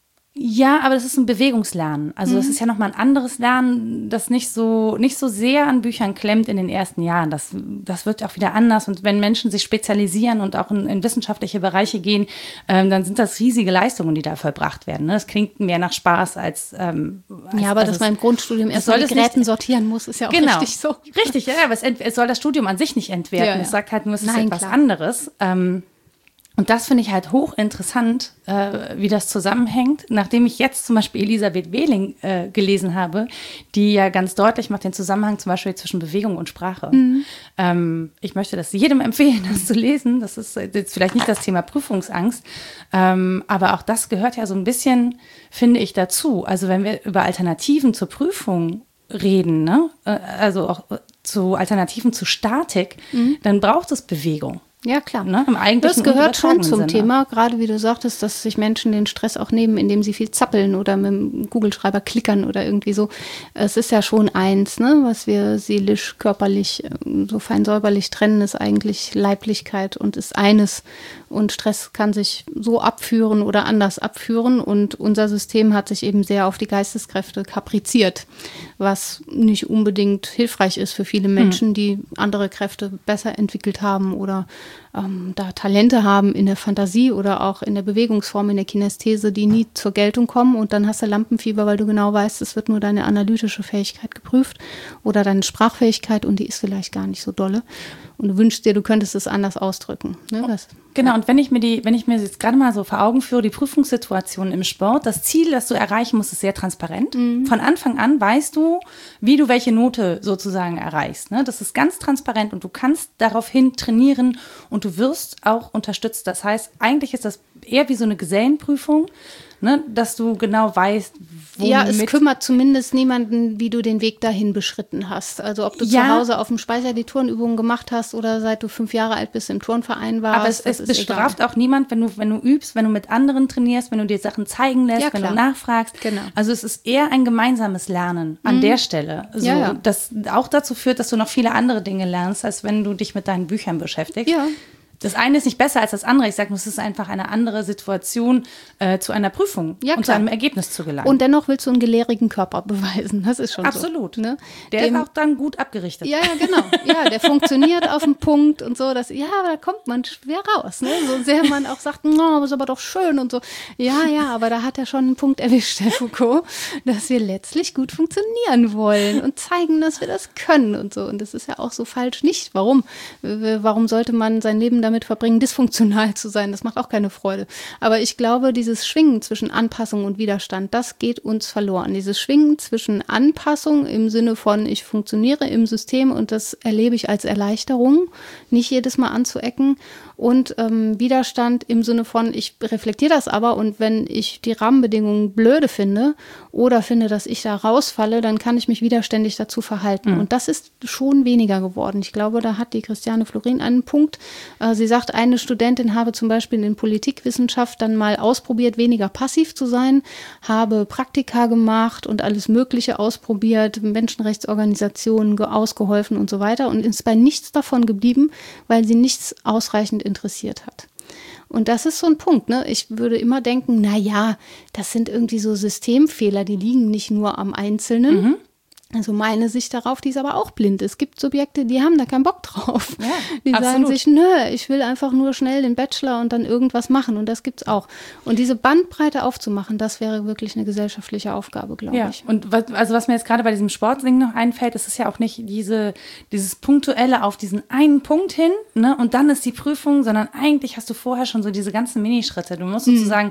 ja, aber das ist ein Bewegungslernen. Also das ist ja nochmal ein anderes Lernen, das nicht so, nicht so sehr an Büchern klemmt in den ersten Jahren. Das, das wird auch wieder anders. Und wenn Menschen sich spezialisieren und auch in, in wissenschaftliche Bereiche gehen, ähm, dann sind das riesige Leistungen, die da vollbracht werden. Ne? Das klingt mehr nach Spaß als... Ähm, als Ja, aber als dass es- man im Grundstudium erst soll mal die es nicht- Gräten sortieren muss, ist ja auch Genau. richtig so. Richtig, ja, aber es, ent, es soll das Studium an sich nicht entwerten. Ja, ja. Es sagt halt nur, es ist Nein, etwas klar. anderes. Ähm, und das finde ich halt hochinteressant, äh, wie das zusammenhängt. Nachdem ich jetzt zum Beispiel Elisabeth Wehling äh, gelesen habe, die ja ganz deutlich macht den Zusammenhang zum Beispiel zwischen Bewegung und Sprache. Mhm. Ähm, ich möchte das jedem empfehlen, das zu lesen. Das ist jetzt vielleicht nicht das Thema Prüfungsangst, ähm, aber auch das gehört ja so ein bisschen, finde ich, dazu. Also wenn wir über Alternativen zur Prüfung reden, ne? Äh, also auch äh, zu Alternativen zu Statik, dann braucht es Bewegung. Ja, klar. Ne, im eigentlichen Das gehört schon übertragenen zum Sinne. Thema, gerade wie du sagtest, dass sich Menschen den Stress auch nehmen, indem sie viel zappeln oder mit dem Kugelschreiber klickern oder irgendwie so. Es ist ja schon eins, ne, was wir seelisch, körperlich, äh, so fein säuberlich trennen, ist eigentlich Leiblichkeit und ist eines. Und Stress kann sich so abführen oder anders abführen. Und unser System hat sich eben sehr auf die Geisteskräfte kapriziert, was nicht unbedingt hilfreich ist für viele Menschen, die andere Kräfte besser entwickelt haben oder ähm, da Talente haben in der Fantasie oder auch in der Bewegungsform, in der Kinesthese, die nie zur Geltung kommen. Und dann hast du Lampenfieber, weil du genau weißt, es wird nur deine analytische Fähigkeit geprüft oder deine Sprachfähigkeit und die ist vielleicht gar nicht so dolle. Und du wünschst dir, du könntest es anders ausdrücken. Ne? Das, Genau, und wenn ich mir die, wenn ich mir jetzt gerade mal so vor Augen führe, die Prüfungssituation im Sport, das Ziel, das du erreichen musst, ist sehr transparent. Mhm. Von Anfang an weißt du, wie du welche Note sozusagen erreichst. Ne? Das ist ganz transparent und du kannst daraufhin trainieren und du wirst auch unterstützt. Das heißt, eigentlich ist das eher wie so eine Gesellenprüfung, ne? Dass du genau weißt, womit... ja, es kümmert zumindest niemanden, wie du den Weg dahin beschritten hast. Also ob du Ja. zu Hause auf dem Speicher die Turnübungen gemacht hast oder seit du fünf Jahre alt bist im Turnverein warst. Aber es, das es ist bestraft egal. auch niemand, wenn du, wenn du übst, wenn du mit anderen trainierst, wenn du dir Sachen zeigen lässt, Ja, wenn du klar. nachfragst. Genau. Also es ist eher ein gemeinsames Lernen an der Stelle. So, Ja, ja. Das auch dazu führt, dass du noch viele andere Dinge lernst, als wenn du dich mit deinen Büchern beschäftigst. Ja. Das eine ist nicht besser als das andere. Ich sage nur, es ist einfach eine andere Situation, äh, zu einer Prüfung Ja, und zu klar. einem Ergebnis zu gelangen. Und dennoch willst du einen gelehrigen Körper beweisen. Das ist schon Absolut. so. Ne? Der Dem- ist auch dann gut abgerichtet. Ja, ja, genau. Ja, der funktioniert auf den Punkt und so. Dass, ja, aber da kommt man schwer raus. Ne? So sehr man auch sagt, no, ist aber doch schön und so. Ja, ja, aber da hat er schon einen Punkt erwischt, Herr Foucault, dass wir letztlich gut funktionieren wollen und zeigen, dass wir das können und so. Und das ist ja auch so falsch nicht. Warum? Äh, Warum sollte man sein Leben damit verbringen, dysfunktional zu sein? Das macht auch keine Freude. Aber ich glaube, dieses Schwingen zwischen Anpassung und Widerstand, das geht uns verloren. Dieses Schwingen zwischen Anpassung im Sinne von, ich funktioniere im System und das erlebe ich als Erleichterung, nicht jedes Mal anzuecken, und ähm, Widerstand im Sinne von, ich reflektiere das aber und wenn ich die Rahmenbedingungen blöde finde oder finde, dass ich da rausfalle, dann kann ich mich widerständig dazu verhalten. Mhm. Und das ist schon weniger geworden. Ich glaube, da hat die Christiane Florin einen Punkt. Äh, sie sagt, eine Studentin habe zum Beispiel in Politikwissenschaft dann mal ausprobiert, weniger passiv zu sein, habe Praktika gemacht und alles Mögliche ausprobiert, Menschenrechtsorganisationen ge- ausgeholfen und so weiter und ist bei nichts davon geblieben, weil sie nichts ausreichend interessiert hat. Und das ist so ein Punkt, ne? Ich würde immer denken, na ja, das sind irgendwie so Systemfehler, die liegen nicht nur am Einzelnen. Mhm. Also meine Sicht darauf, die ist aber auch blind. Es gibt Subjekte, die haben da keinen Bock drauf. Ja, die sagen absolut. sich, nö, ich will einfach nur schnell den Bachelor und dann irgendwas machen. Und das gibt's auch. Und diese Bandbreite aufzumachen, das wäre wirklich eine gesellschaftliche Aufgabe, glaube Ja, ich. und was, also was mir jetzt gerade bei diesem Sportding noch einfällt, ist es ja auch nicht diese, dieses Punktuelle auf diesen einen Punkt hin, ne, und dann ist die Prüfung, sondern eigentlich hast du vorher schon so diese ganzen Minischritte. Du musst sozusagen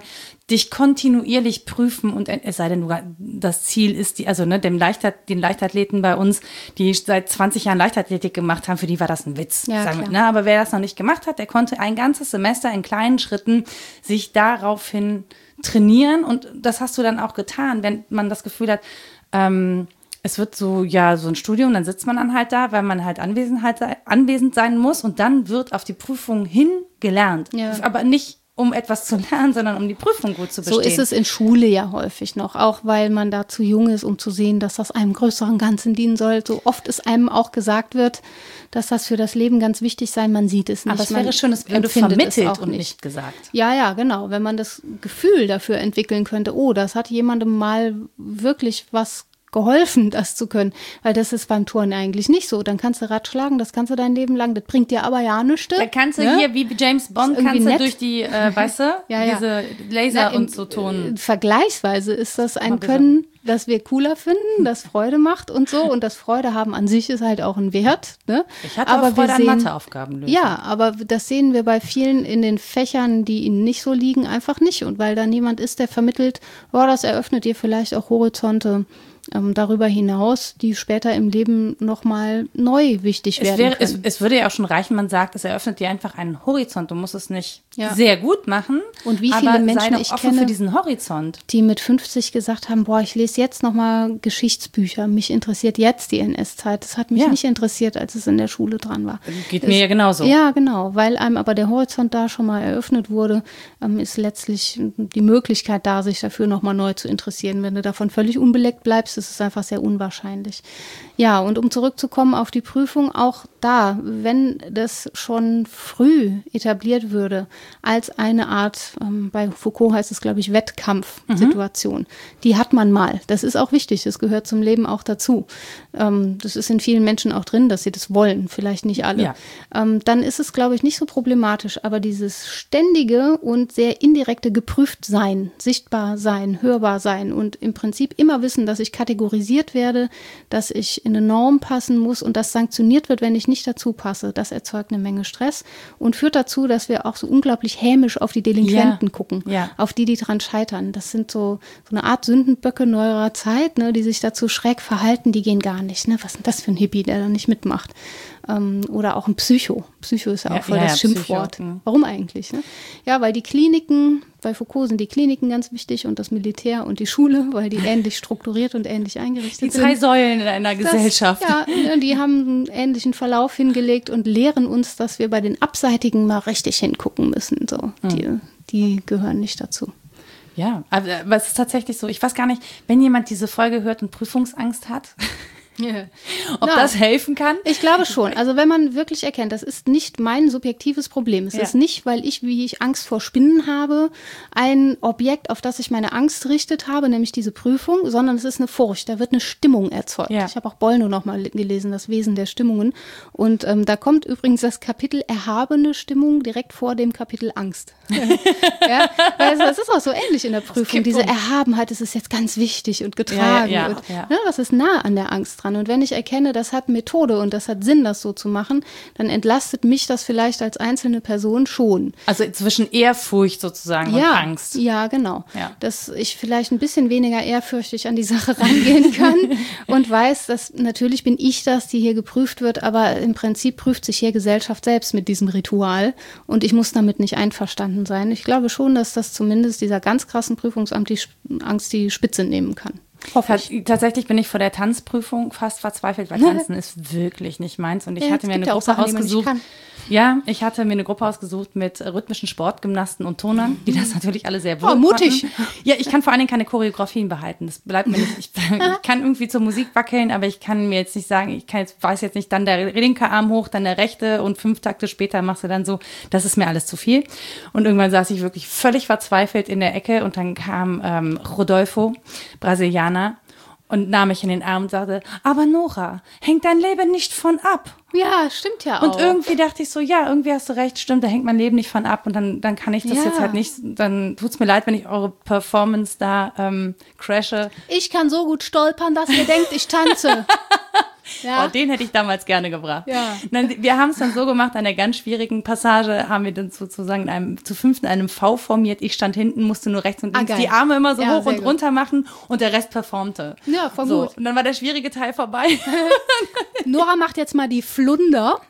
dich kontinuierlich prüfen und es sei denn, du, das Ziel ist, die, also ne, dem Leichtat, den Leichtathleten bei uns, die seit zwanzig Jahren Leichtathletik gemacht haben, für die war das ein Witz. Ja, sagen wir, klar. ne? Aber wer das noch nicht gemacht hat, der konnte ein ganzes Semester in kleinen Schritten sich daraufhin trainieren und das hast du dann auch getan, wenn man das Gefühl hat, ähm, es wird so, ja, so ein Studium, dann sitzt man dann halt da, weil man halt anwesend, halt anwesend sein muss und dann wird auf die Prüfung hin gelernt. Ja. Aber nicht um etwas zu lernen, sondern um die Prüfung gut zu bestehen. So ist es in Schule ja häufig noch, auch weil man da zu jung ist, um zu sehen, dass das einem größeren Ganzen dienen soll. So oft es einem auch gesagt wird, dass das für das Leben ganz wichtig sei, man sieht es nicht. Aber es man wäre schön, es würde empfindet es vermittelt auch und nicht gesagt. Ja, ja, genau. Wenn man das Gefühl dafür entwickeln könnte, oh, das hat jemandem mal wirklich was geholfen, das zu können. Weil das ist beim Touren eigentlich nicht so. Dann kannst du Rad schlagen, das kannst du dein Leben lang. Das bringt dir aber ja nichts. Da kannst du ne? hier, wie James Bond, Ist irgendwie kannst du nett. durch die, äh, weißt du, Ja, ja. diese Laser Na, im- und so Ton. äh, Vergleichsweise ist das ein Mal bitte. Können, das wir cooler finden, das Freude macht und so. Und das Freude haben an sich ist halt auch ein Wert. Ne? Ich hatte aber auch Freude wir an sehen, Matheaufgaben lösen. Ja, aber das sehen wir bei vielen in den Fächern, die ihnen nicht so liegen, einfach nicht. Und weil da niemand ist, der vermittelt, oh, das eröffnet dir vielleicht auch Horizonte ähm, darüber hinaus, die später im Leben nochmal neu wichtig Es, werden wäre, es, können. es würde ja auch schon reichen, man sagt, es eröffnet dir einfach einen Horizont. Du musst es nicht Ja. sehr gut machen, Und wie aber viele sei Menschen doch ich offen kenne, für diesen Horizont. die mit fünfzig gesagt haben, boah, ich lese jetzt nochmal Geschichtsbücher. Mich interessiert jetzt die N S-Zeit. Das hat mich Ja. nicht interessiert, als es in der Schule dran war. Geht Das- mir ja genauso. Ja, genau. Weil einem aber der Horizont da schon mal eröffnet wurde, ähm, ist letztlich die Möglichkeit da, sich dafür nochmal neu zu interessieren. Wenn du davon völlig unbeleckt bleibst, ist es einfach sehr unwahrscheinlich. Ja, und um zurückzukommen auf die Prüfung, auch da, wenn das schon früh etabliert würde, als eine Art, ähm, bei Foucault heißt es, glaube ich, Wettkampfsituation, die hat man mal. Das ist auch wichtig, das gehört zum Leben auch dazu. Ähm, das ist in vielen Menschen auch drin, dass sie das wollen, vielleicht nicht alle. Ja. Ähm, dann ist es, glaube ich, nicht so problematisch. Aber dieses ständige und sehr indirekte geprüft sein, sichtbar sein, hörbar sein und im Prinzip immer wissen, dass ich kategorisiert werde, dass ich in eine Norm passen muss und das sanktioniert wird, wenn ich nicht dazu passe, das erzeugt eine Menge Stress und führt dazu, dass wir auch so unglaublich hämisch auf die Delinquenten Ja. gucken, Ja. auf die, die dran scheitern. Das sind so, so eine Art Sündenböcke neuerer Zeit, ne, die sich dazu schräg verhalten, die gehen gar nicht. Ne? Was ist denn das für ein Hippie, der da nicht mitmacht? Ähm, oder auch ein Psycho. Psycho ist ja auch Ja, voll ja, das ja, Schimpfwort. Psycho, mhm. Warum eigentlich? Ne? Ja, weil die Kliniken, bei Foucault sind die Kliniken ganz wichtig und das Militär und die Schule, weil die ähnlich strukturiert und ähnlich eingerichtet Die sind. drei Säulen in einer Das- Gesellschaft. Ja, ne, die haben einen ähnlichen Verlauf hingelegt und lehren uns, dass wir bei den Abseitigen mal richtig hingucken müssen. So, die, die gehören nicht dazu. Ja, aber aber es ist tatsächlich so, ich weiß gar nicht, wenn jemand diese Folge hört und Prüfungsangst hat, ob Ja. das helfen kann. Ich glaube schon. Also wenn man wirklich erkennt, das ist nicht mein subjektives Problem. Es Ja. ist nicht, weil ich, wie ich Angst vor Spinnen habe, ein Objekt, auf das ich meine Angst richtet habe, nämlich diese Prüfung, sondern es ist eine Furcht. Da wird eine Stimmung erzeugt. Ja. Ich habe auch Bollnow noch mal gelesen, das Wesen der Stimmungen. Und ähm, da kommt übrigens das Kapitel erhabene Stimmung direkt vor dem Kapitel Angst. ja, weil das ist auch so ähnlich in der Prüfung. Kipppunkt. Diese Erhabenheit, das ist jetzt ganz wichtig und getragen. Ja, ja, und, ja. Ne, was ist nah an der Angst dran? Und wenn ich erkenne, das hat Methode und das hat Sinn, das so zu machen, dann entlastet mich das vielleicht als einzelne Person schon. Also zwischen Ehrfurcht sozusagen und Ja, Angst. ja, genau. Ja. Dass ich vielleicht ein bisschen weniger ehrfürchtig an die Sache rangehen kann und weiß, dass natürlich bin ich das, die hier geprüft wird, aber im Prinzip prüft sich hier Gesellschaft selbst mit diesem Ritual und ich muss damit nicht einverstanden sein. Ich glaube schon, dass das zumindest dieser ganz krassen Prüfungsangst die, Angst die Spitze nehmen kann. Hoffe ich. Tats- Tatsächlich bin ich vor der Tanzprüfung fast verzweifelt, weil Tanzen ist wirklich nicht meins. Und ich Ja, hatte es mir gibt eine ja auch Gruppe Sachen, die man nicht ausgesucht. kann. Ja, ich hatte mir eine Gruppe ausgesucht mit rhythmischen Sportgymnasten und Tonern, die das natürlich alle sehr wohl Oh, mutig. konnten. Ja, ich kann vor allen Dingen keine Choreografien behalten. Das bleibt mir nicht. Ich, ich kann irgendwie zur Musik wackeln, aber ich kann mir jetzt nicht sagen, ich kann jetzt, weiß jetzt nicht, dann der linke Arm hoch, dann der rechte und fünf Takte später machst du dann so. Das ist mir alles zu viel. Und irgendwann saß ich wirklich völlig verzweifelt in der Ecke und dann kam ähm, Rodolfo, Brasilianer, und nahm mich in den Arm und sagte, aber Nora, hängt dein Leben nicht von ab. Ja, stimmt ja auch. Und irgendwie dachte ich so, ja, irgendwie hast du recht, stimmt, da hängt mein Leben nicht von ab und dann, dann kann ich das Ja. jetzt halt nicht, dann tut's mir leid, wenn ich eure Performance da ähm, crashe. Ich kann so gut stolpern, dass ihr denkt, ich tanze. Ja. Oh, den hätte ich damals gerne gebracht. Ja. Dann, wir haben es dann so gemacht, an der ganz schwierigen Passage haben wir dann sozusagen in einem, zu fünften einem V formiert. Ich stand hinten, musste nur rechts und links ah, die Arme immer so ja, hoch und gut. runter machen und der Rest performte. Ja, voll so, gut. und dann war der schwierige Teil vorbei. Nora macht jetzt mal die Flunder.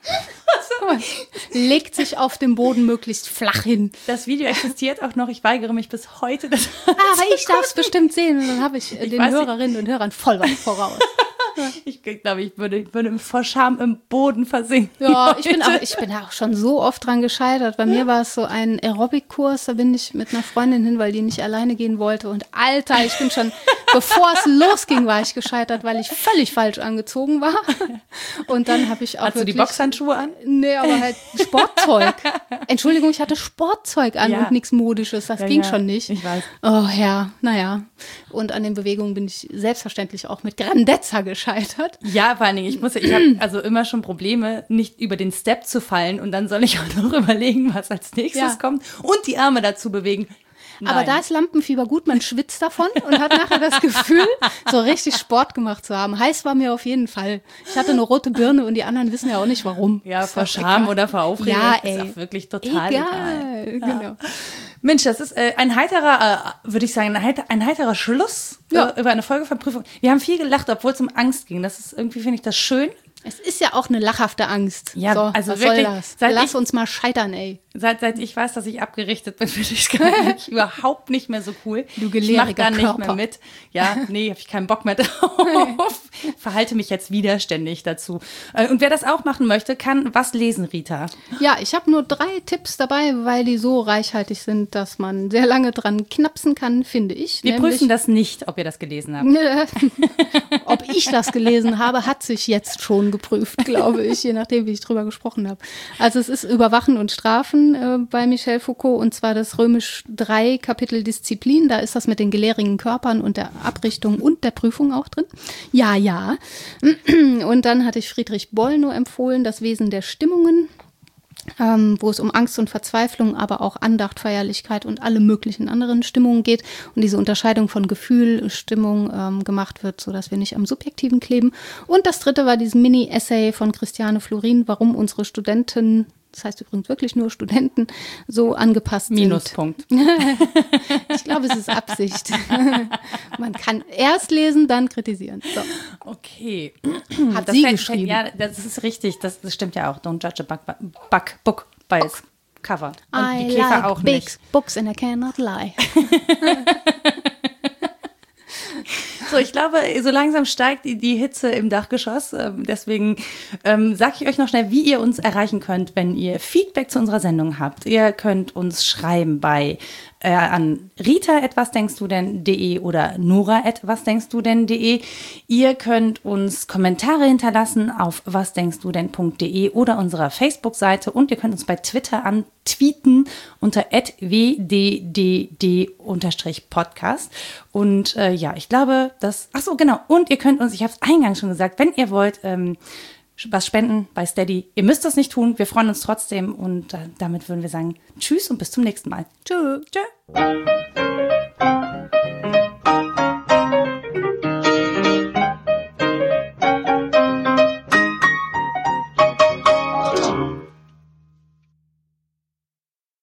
Legt sich auf dem Boden möglichst flach hin. Das Video existiert auch noch. Ich weigere mich bis heute. Das Ah, aber ich darf es bestimmt sehen. Und dann habe ich, ich den weiß Hörerinnen und Hörern voll was voraus. Ich glaube, ich würde, ich würde vor Scham im Boden versinken. Ja, ich bin, auch, ich bin auch schon so oft dran gescheitert. Bei mir war es so ein Aerobic-Kurs, da bin ich mit einer Freundin hin, weil die nicht alleine gehen wollte. Und Alter, ich bin schon, bevor es losging, war ich gescheitert, weil ich völlig falsch angezogen war. Und dann habe ich auch Hast wirklich, du die Boxhandschuhe an? Nee, aber halt Sportzeug. Entschuldigung, ich hatte Sportzeug an Ja. und nichts Modisches. Das Ja, ging ja, schon nicht. ich weiß. Oh ja, naja. Und an den Bewegungen bin ich selbstverständlich auch mit Grandezza gescheitert. Ja, vor allen Dingen, ich muss, ich habe also immer schon Probleme, nicht über den Step zu fallen und dann soll ich auch noch überlegen, was als nächstes Ja. kommt und die Arme dazu bewegen. Nein. Aber da ist Lampenfieber gut, man schwitzt davon und hat nachher das Gefühl, so richtig Sport gemacht zu haben. Heiß war mir auf jeden Fall. Ich hatte eine rote Birne und die anderen wissen ja auch nicht, warum. ja, Ist vor auch Scham egal. oder vor Aufregung Ja, ist ey. auch wirklich total egal. Egal, genau. Mensch, das ist äh, ein heiterer, äh, würde ich sagen, ein, heiter, ein heiterer Schluss Ja. äh, über eine Folge von Prüfung. Wir haben viel gelacht, obwohl es um Angst ging. Das ist irgendwie, finde ich das schön. Es ist ja auch eine lachhafte Angst. Ja, so, also was wirklich, soll das? seit Lass ich- uns mal scheitern, ey. Seit, seit ich weiß, dass ich abgerichtet bin, finde ich es eigentlich überhaupt nicht mehr so cool. Du ich gelehriger mache da nicht Körper. mehr mit. Ja, nee, habe ich keinen Bock mehr drauf. Verhalte mich jetzt widerständig dazu. Äh, Und wer das auch machen möchte, kann was lesen, Rita. Ja, ich habe nur drei Tipps dabei, weil die so reichhaltig sind, dass man sehr lange dran knapsen kann, finde ich. Wir Nämlich- prüfen das nicht, ob ihr das gelesen habt. Ob ich das gelesen habe, hat sich jetzt schon geprüft, glaube ich, je nachdem, wie ich drüber gesprochen habe. Also es ist Überwachen und Strafen äh, bei Michel Foucault und zwar das römisch drei Kapitel Disziplin. Da ist das mit den gelehrigen Körpern und der Abrichtung und der Prüfung auch drin. Ja, ja. Und dann hatte ich Friedrich Bollnow empfohlen, das Wesen der Stimmungen. Ähm, wo es um Angst und Verzweiflung, aber auch Andacht, Feierlichkeit und alle möglichen anderen Stimmungen geht und diese Unterscheidung von Gefühl, Stimmung ähm, gemacht wird, sodass wir nicht am Subjektiven kleben. Und das dritte war dieses Mini-Essay von Christiane Florin, warum unsere Studenten, das heißt übrigens wirklich nur Studenten, so angepasst Minuspunkt. sind. Ich glaube, es ist Absicht. Man kann erst lesen, dann kritisieren. So. Okay. Hat Das sie fällt- geschrieben. Ja, das ist richtig. Das, das stimmt ja auch. Don't judge a book, book, book by its cover. Und I die Käfer like auch big nicht. books and I cannot lie. So, ich glaube, so langsam steigt die, die Hitze im Dachgeschoss. Ähm, deswegen ähm, sage ich euch noch schnell, wie ihr uns erreichen könnt, wenn ihr Feedback zu unserer Sendung habt. Ihr könnt uns schreiben bei äh, an rita at was denkst du denn punkt de oder nora at was denkst du denn punkt de. Ihr könnt uns Kommentare hinterlassen auf was denkst du denn punkt de oder unserer Facebook-Seite und ihr könnt uns bei Twitter antweeten unter at w d d d Podcast. Und äh, ja, ich glaube, dass, ach so, genau, und ihr könnt uns, ich habe es eingangs schon gesagt, wenn ihr wollt, ähm, was spenden bei Steady. Ihr müsst das nicht tun, wir freuen uns trotzdem und äh, damit würden wir sagen, tschüss und bis zum nächsten Mal. Tschö. Tschö.